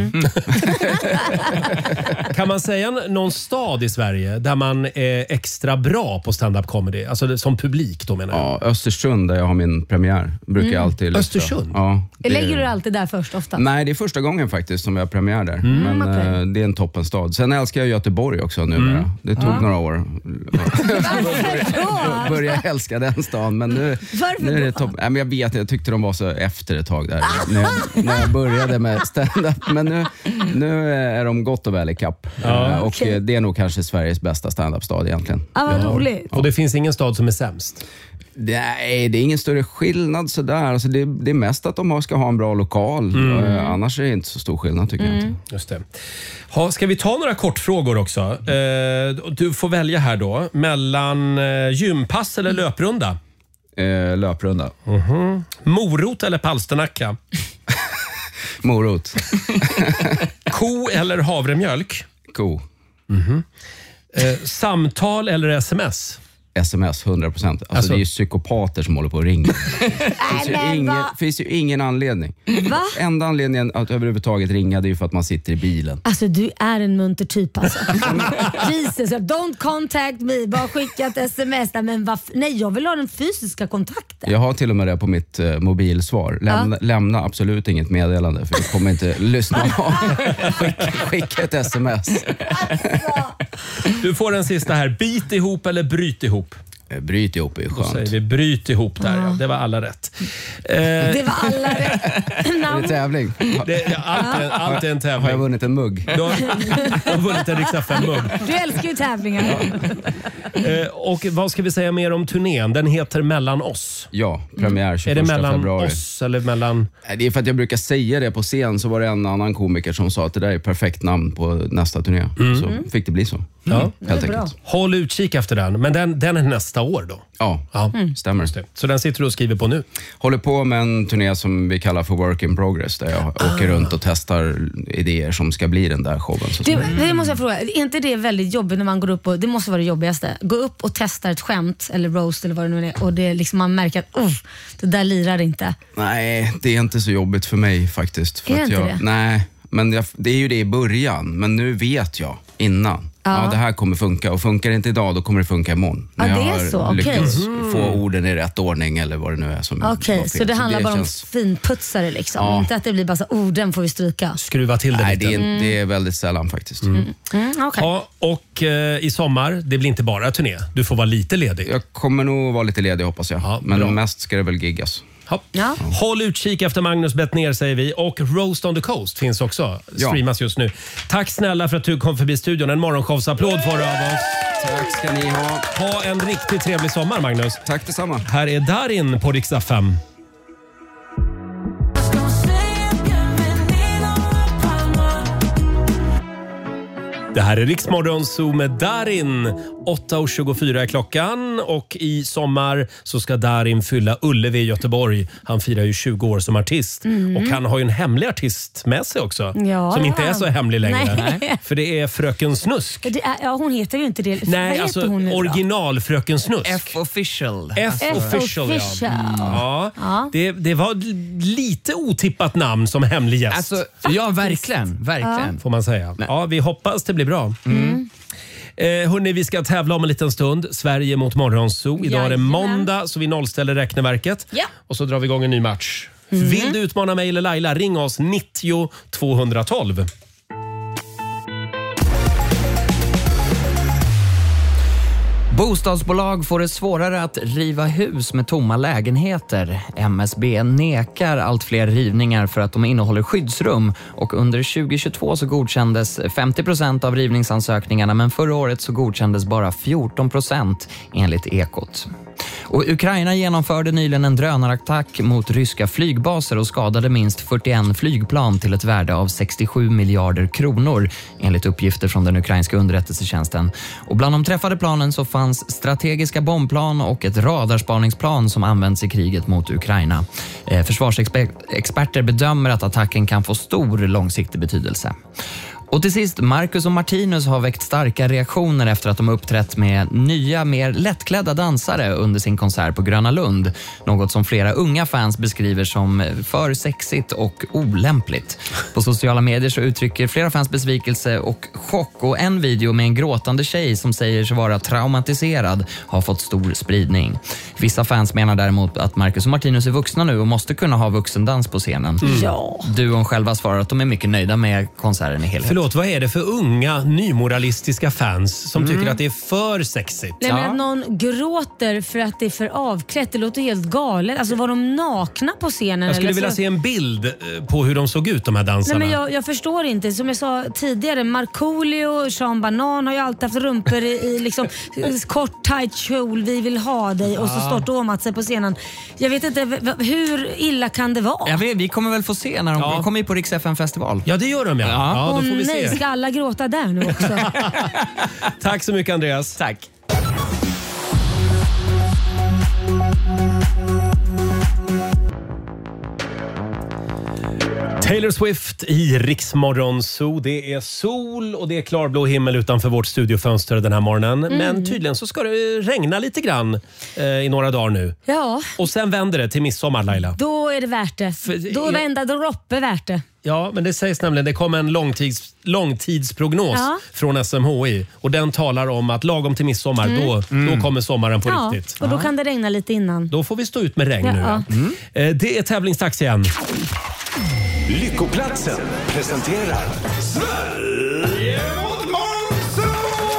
Kan man säga någon stad i Sverige där man är extra bra på stand-up comedy? Alltså som publik då menar jag. Ja, Östersund där jag har min premiär. Brukar jag alltid lyfta. Östersund? Ja. Lägger du alltid där först ofta? Nej, det är första gången faktiskt som jag har premiär där. Men det är en toppenstad. Sen älskar jag Göteborg också numera. Det tog några år. Börja älska den stan. Men nu är det topp. Nej, men jag tyckte de var så efter ett tag där. när jag började med stand-up. Men nu är de gott och väl i kapp. Och det är nog kanske Sveriges bästa stand-up-stad egentligen. Vad roligt. Och det finns ingen stad som är sämst? Nej, det är ingen större skillnad sådär. Alltså det är mest att de ska ha en bra lokal. Annars är det inte så stor skillnad tycker jag inte. Just det. Ska vi ta några kortfrågor också? Du får välja här då. Mellan gympass eller löprunda? Löprunda. Morot eller palsternacka? Morot. Ko eller havremjölk? Ko. Samtal eller sms? SMS, 100%. Alltså det är ju psykopater som håller på att ringa. Det finns ju ingen anledning. Va? Enda anledningen att överhuvudtaget ringa det är ju för att man sitter i bilen. Alltså du är en munter typ alltså. Jesus, don't contact me. Bara skicka ett sms. Men nej, jag vill ha den fysiska kontakten. Jag har till och med det på mitt mobilsvar. Lämna absolut inget meddelande för jag kommer inte lyssna av. Skicka ett sms. Du får den sista här. Bit ihop eller bryt ihop? Bryt ihop är ju skönt. Då säger vi bryt ihop där. Ja. Det var alla rätt. Det var alla rätt. Är det tävling? Allt är en tävling. Har jag vunnit en mugg? Du har vunnit en Rix FM-mugg. Du älskar ju tävlingar. Och vad ska vi säga mer om turnén? Den heter Mellan oss. Ja, premiär 21 februari. Är det mellan februari. Oss eller mellan... Det är för att jag brukar säga det på scen. Så var det en annan komiker som sa att det där är perfekt namn på nästa turné. Så fick det bli så. Ja, helt enkelt. Håll utkik efter den. Men den är nästa år då? Ja. Stämmer. Så den sitter du och skriver på nu? Håller på med en turné som vi kallar för Work in Progress, där jag åker runt och testar idéer som ska bli den där showen. Så det måste jag fråga, är inte det väldigt jobbigt när man går upp och, det måste vara det jobbigaste, gå upp och testar ett skämt eller roast eller vad det nu är, och det är liksom, man märker att det där lirar inte. Nej, det är inte så jobbigt för mig faktiskt. För är att inte det? Nej, men det är ju det i början, men nu vet jag innan. Ja, det här kommer funka, och funkar det inte idag, då kommer det funka imorgon. Ja, det är så, lyckats få orden i rätt ordning eller vad det nu är som Okej, så det handlar bara om finputsare liksom. Ja. Inte att det blir bara så, orden får vi stryka. Skruva till det lite. Nej, det är väldigt sällan faktiskt. Okay. Ja, och i sommar, det blir inte bara turné. Du får vara lite ledig. Jag kommer nog vara lite ledig, hoppas jag. Ja, men bra. mest ska det väl giggas. Ja. Håll utkik efter Magnus Bettner, säger vi. Och Roast on the Coast finns också. Streamas just nu. Tack snälla för att du kom förbi studion. En morgonshowsapplåd får du av oss. Tack ska ni ha. Ha en riktigt trevlig sommar, Magnus. Tack detsamma. Här är Darin på Rix FM. Det här är Rix Morgon Zoo med Darin. 8:24 är klockan, och i sommar så ska Darin fylla Ullevi i Göteborg. Han firar ju 20 år som artist. Och han har ju en hemlig artist med sig också. Ja, som inte är så hemlig längre. Nej. För det är Fröken Snusk. Hon heter ju inte det. Nej, Vad alltså heter hon nu då? original Fröken Snusk. F-official. F-official, ja. Ja. Det var lite otippat namn som hemlig gäst. Alltså, ja, verkligen. Får man säga. Ja, vi hoppas det blir bra. Hörrni, vi ska tävla om en liten stund. Sverige mot Morgonzoo. Idag är det måndag, så vi nollställer räkneverket. Ja. Och så drar vi igång en ny match. Vill du utmana mig eller Laila, ring oss 90 212. Bostadsbolag får det svårare att riva hus med tomma lägenheter. MSB nekar allt fler rivningar för att de innehåller skyddsrum, och under 2022 så godkändes 50% av rivningsansökningarna, men förra året så godkändes bara 14% enligt Ekot. Och Ukraina genomförde nyligen en drönarattack mot ryska flygbaser och skadade minst 41 flygplan till ett värde av 67 miljarder kronor enligt uppgifter från den ukrainska underrättelsetjänsten. Och bland de träffade planen så fanns strategiska bombplan och ett radarspaningsplan som används i kriget mot Ukraina. Försvarsexperter bedömer att attacken kan få stor långsiktig betydelse. Och till sist, Marcus och Martinus har väckt starka reaktioner efter att de uppträtt med nya, mer lättklädda dansare under sin konsert på Gröna Lund. Något som flera unga fans beskriver som för sexigt och olämpligt. På sociala medier så uttrycker flera fans besvikelse och chock, och en video med en gråtande tjej som säger sig vara traumatiserad har fått stor spridning. Vissa fans menar däremot att Marcus och Martinus är vuxna nu och måste kunna ha vuxendans på scenen. Ja. Duon själva svarar att de är mycket nöjda med konserten i helhet. Förlåt, vad är det för unga nymoralistiska fans som tycker att det är för sexigt? Nej, men att någon gråter för att det är för avklätt, det låter helt galet. Alltså var de nakna på scenen? Jag skulle eller vilja så? se en bild på hur de såg ut, de här dansarna. Nej, men jag förstår inte. Som jag sa tidigare, Markoolio och Sean Banan har ju alltid haft rumpor i liksom kort tight kjol, vi vill ha dig, och så stort åmat sig på scenen. Jag vet inte, hur illa kan det vara? Vi kommer väl få se när de kommer på Rix FM festival. Ja, det gör de, ja. Då får vi se. Nej, ska alla gråta där nu också? Tack så mycket, Andreas. Tack. Taylor Swift i Rix Morgon Zoo. Det är sol och det är klarblå himmel utanför vårt studiofönster den här morgonen. Men tydligen så ska det regna lite grann i några dagar nu. Ja. Och sen vänder det till midsommar, Laila. Då är det värt det. Då vänder droppe värt det. Ja, men det sägs nämligen, det kom en långtidsprognos från SMHI, och den talar om att lagom till midsommar, då kommer sommaren på riktigt. Och då kan det regna lite innan. Då får vi stå ut med regn nu. Ja. Det är tävlingsdags igen. Lyckoplatsen presenterar Sverige mot Morgonzoo!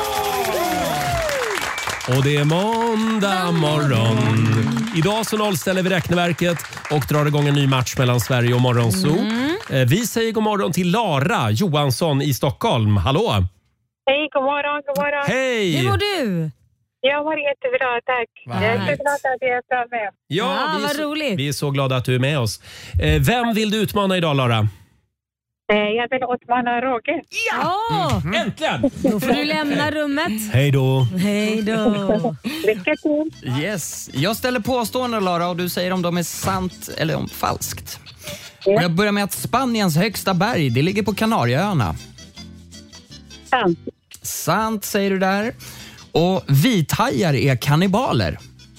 Och det är måndag morgon. Idag så nollställer vi räkneverket och drar igång en ny match mellan Sverige och Morgonzoo. Vi säger god morgon till Lara Johansson i Stockholm. Hallå! Hej, god morgon, god morgon. Hej! Hur mår du? Jag mår jättebra, tack. Jag är så glad att jag är framme. Ja, vad roligt. Vi är så glada att du är med oss. Vem vill du utmana idag, Lara? Jag vill utmana Roger. Ja! Äntligen! Då får du lämna rummet. Hej då. Hej då. Lycka till. Yes. Jag ställer påståenden, Lara, och du säger om de är sant eller om falskt. Och jag börjar med att Spaniens högsta berg, det ligger på Kanarieöarna. Sant. Sant, säger du där. Och vithajar är kannibaler.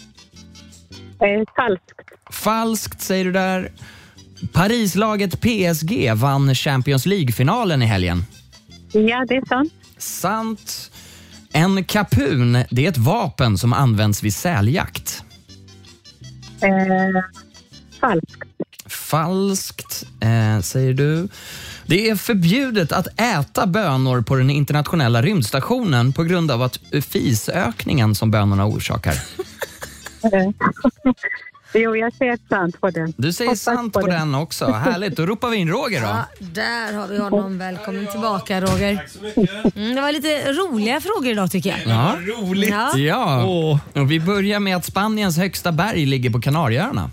Falskt. Falskt, säger du där. Parislaget PSG vann Champions League-finalen i helgen. Ja, det är sant. Sant. En kapun, det är ett vapen som används vid säljakt. Falskt. Falskt, säger du. Det är förbjudet att äta bönor på den internationella rymdstationen på grund av att fisökningen som bönorna orsakar. Jo, jag säger sant på den. Du säger sant på den också. Härligt, då ropar vi in Roger då. Ja, där har vi honom. Välkommen tillbaka, Roger. Tack så mycket. Det var lite roliga frågor idag tycker jag. Ja, roligt. Ja. Och vi börjar med att Spaniens högsta berg ligger på Kanarieöarna.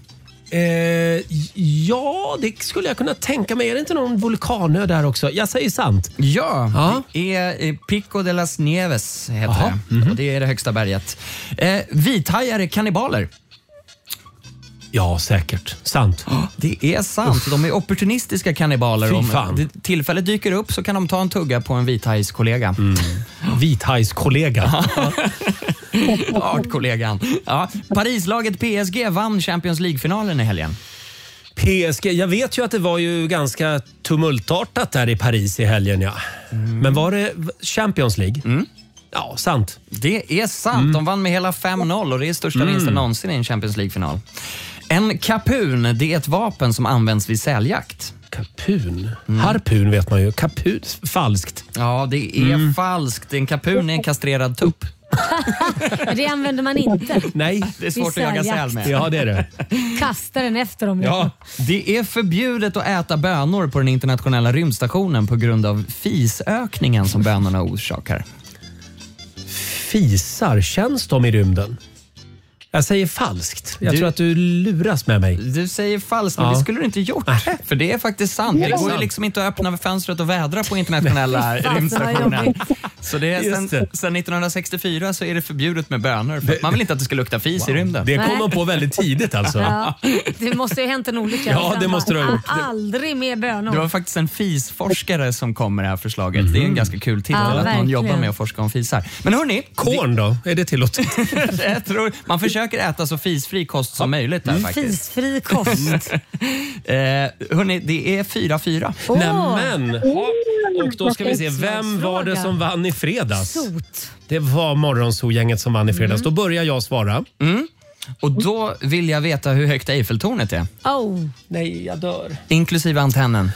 Ja, det skulle jag kunna tänka mig. Är det inte någon vulkanö där också? Jag säger sant. Ja, det är Pico de las Nieves heter det. Och det är det högsta berget. Vithajar är kannibaler. Ja, säkert. Sant. Det är sant. De är opportunistiska kannibaler. Fy fan. Om tillfället dyker upp så kan de ta en tugga på en vithajskollega. Vithajskollega. Artkollegan. Ja. Parislaget PSG vann Champions League-finalen i helgen. PSG, jag vet ju att det var ju ganska tumultartat där i Paris i helgen, ja. Men var det Champions League? Ja, sant. Det är sant. De vann med hela 5-0 och det är största vinsten någonsin i en Champions League-final. En kapun, det är ett vapen som används vid säljakt. Kapun? Harpun vet man ju. Kapun, falskt. Ja, det är falskt. En kapun är en kastrerad tupp. Det använder man inte. Nej, det är svårt att jaga säl med. Ja, det är det. Kasta den efter dem. Ja, det är förbjudet att äta bönor på den internationella rymdstationen på grund av fisökningen som bönorna orsakar. Fisar, känns de i rymden? Jag säger falskt. Jag tror att du luras med mig. Du säger falskt, men det skulle du inte gjort. För det är faktiskt sant. Det går ju liksom inte att öppna fönstret och vädra på internationella rymdstationen. Så det är sen 1964 så är det förbjudet med bönor. För man vill inte att det ska lukta fis i rymden. Det kom de på väldigt tidigt alltså. Ja, det måste ju ha hänt en olycka. Ja, det måste du ha gjort. Aldrig med bönor. Det var faktiskt en fisforskare som kom med det här förslaget. Det är en ganska kul titel att någon jobbar med att forska om fisar. Men hörni, korn då? Är det tillåtet? Jag tror man försöker äta så fisfri kost som möjligt där faktiskt. Fisfri kost. Hörni, det är 4-4. Nämen! Och då ska vi se, vem var det som vann i fredags? Sot. Det var Morgonzoo-gänget som vann i fredags. Då börjar jag svara. Och då vill jag veta hur högt Eiffeltornet är. Nej, jag dör. Inklusive antennen.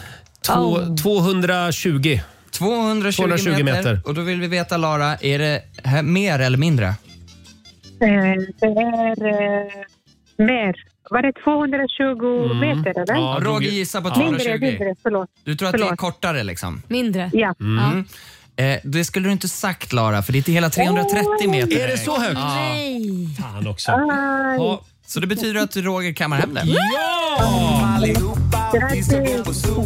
220. 220 meter. Och då vill vi veta, Lara, är det mer eller mindre? Det är mer. Var det 220 meter eller? Ja, Roger gissar på 220. Mindre, förlåt. Du tror att det är kortare liksom? Mindre. Ja. Det skulle du inte sagt, Lara, för det är till hela 330 meter. Är det så högt? Nej. Fan också. Ja, så det betyder att Roger kammar hem det. Ja! Vi ska gå på zoo,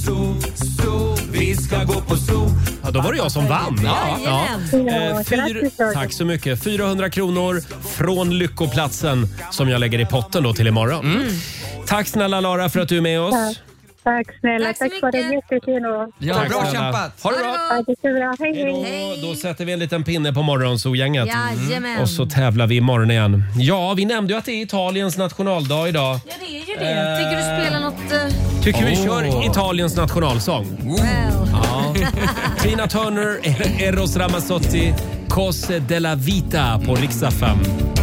vi ska gå på zoo. Ja, då var det jag som vann. Ja. Tack så mycket. 400 kronor från Lyckoplatsen som jag lägger i potten då till imorgon. Tack snälla Lara för att du är med oss. Tack snälla. Tack så Tack för det. Jättefint. Ja, Tack bra snälla. kämpat. Ha det bra. Ja, det är bra. Hej. Då sätter vi en liten pinne på Morgonzoo-gänget. Jajamän. Och så tävlar vi imorgon igen. Ja, vi nämnde ju att det är Italiens nationaldag idag. Ja, det är ju det. Tycker du spelar något... Tycker vi kör Italiens nationalsång? Ja. Tina Turner, Eros Ramazzotti, Cose della Vita på Rix FM.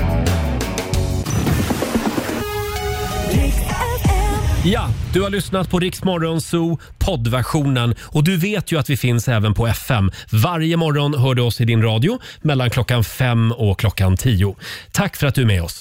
Ja, du har lyssnat på Rix Morgonzoo poddversionen och du vet ju att vi finns även på FM. Varje morgon hör du oss i din radio mellan klockan 5 och klockan 10. Tack för att du är med oss.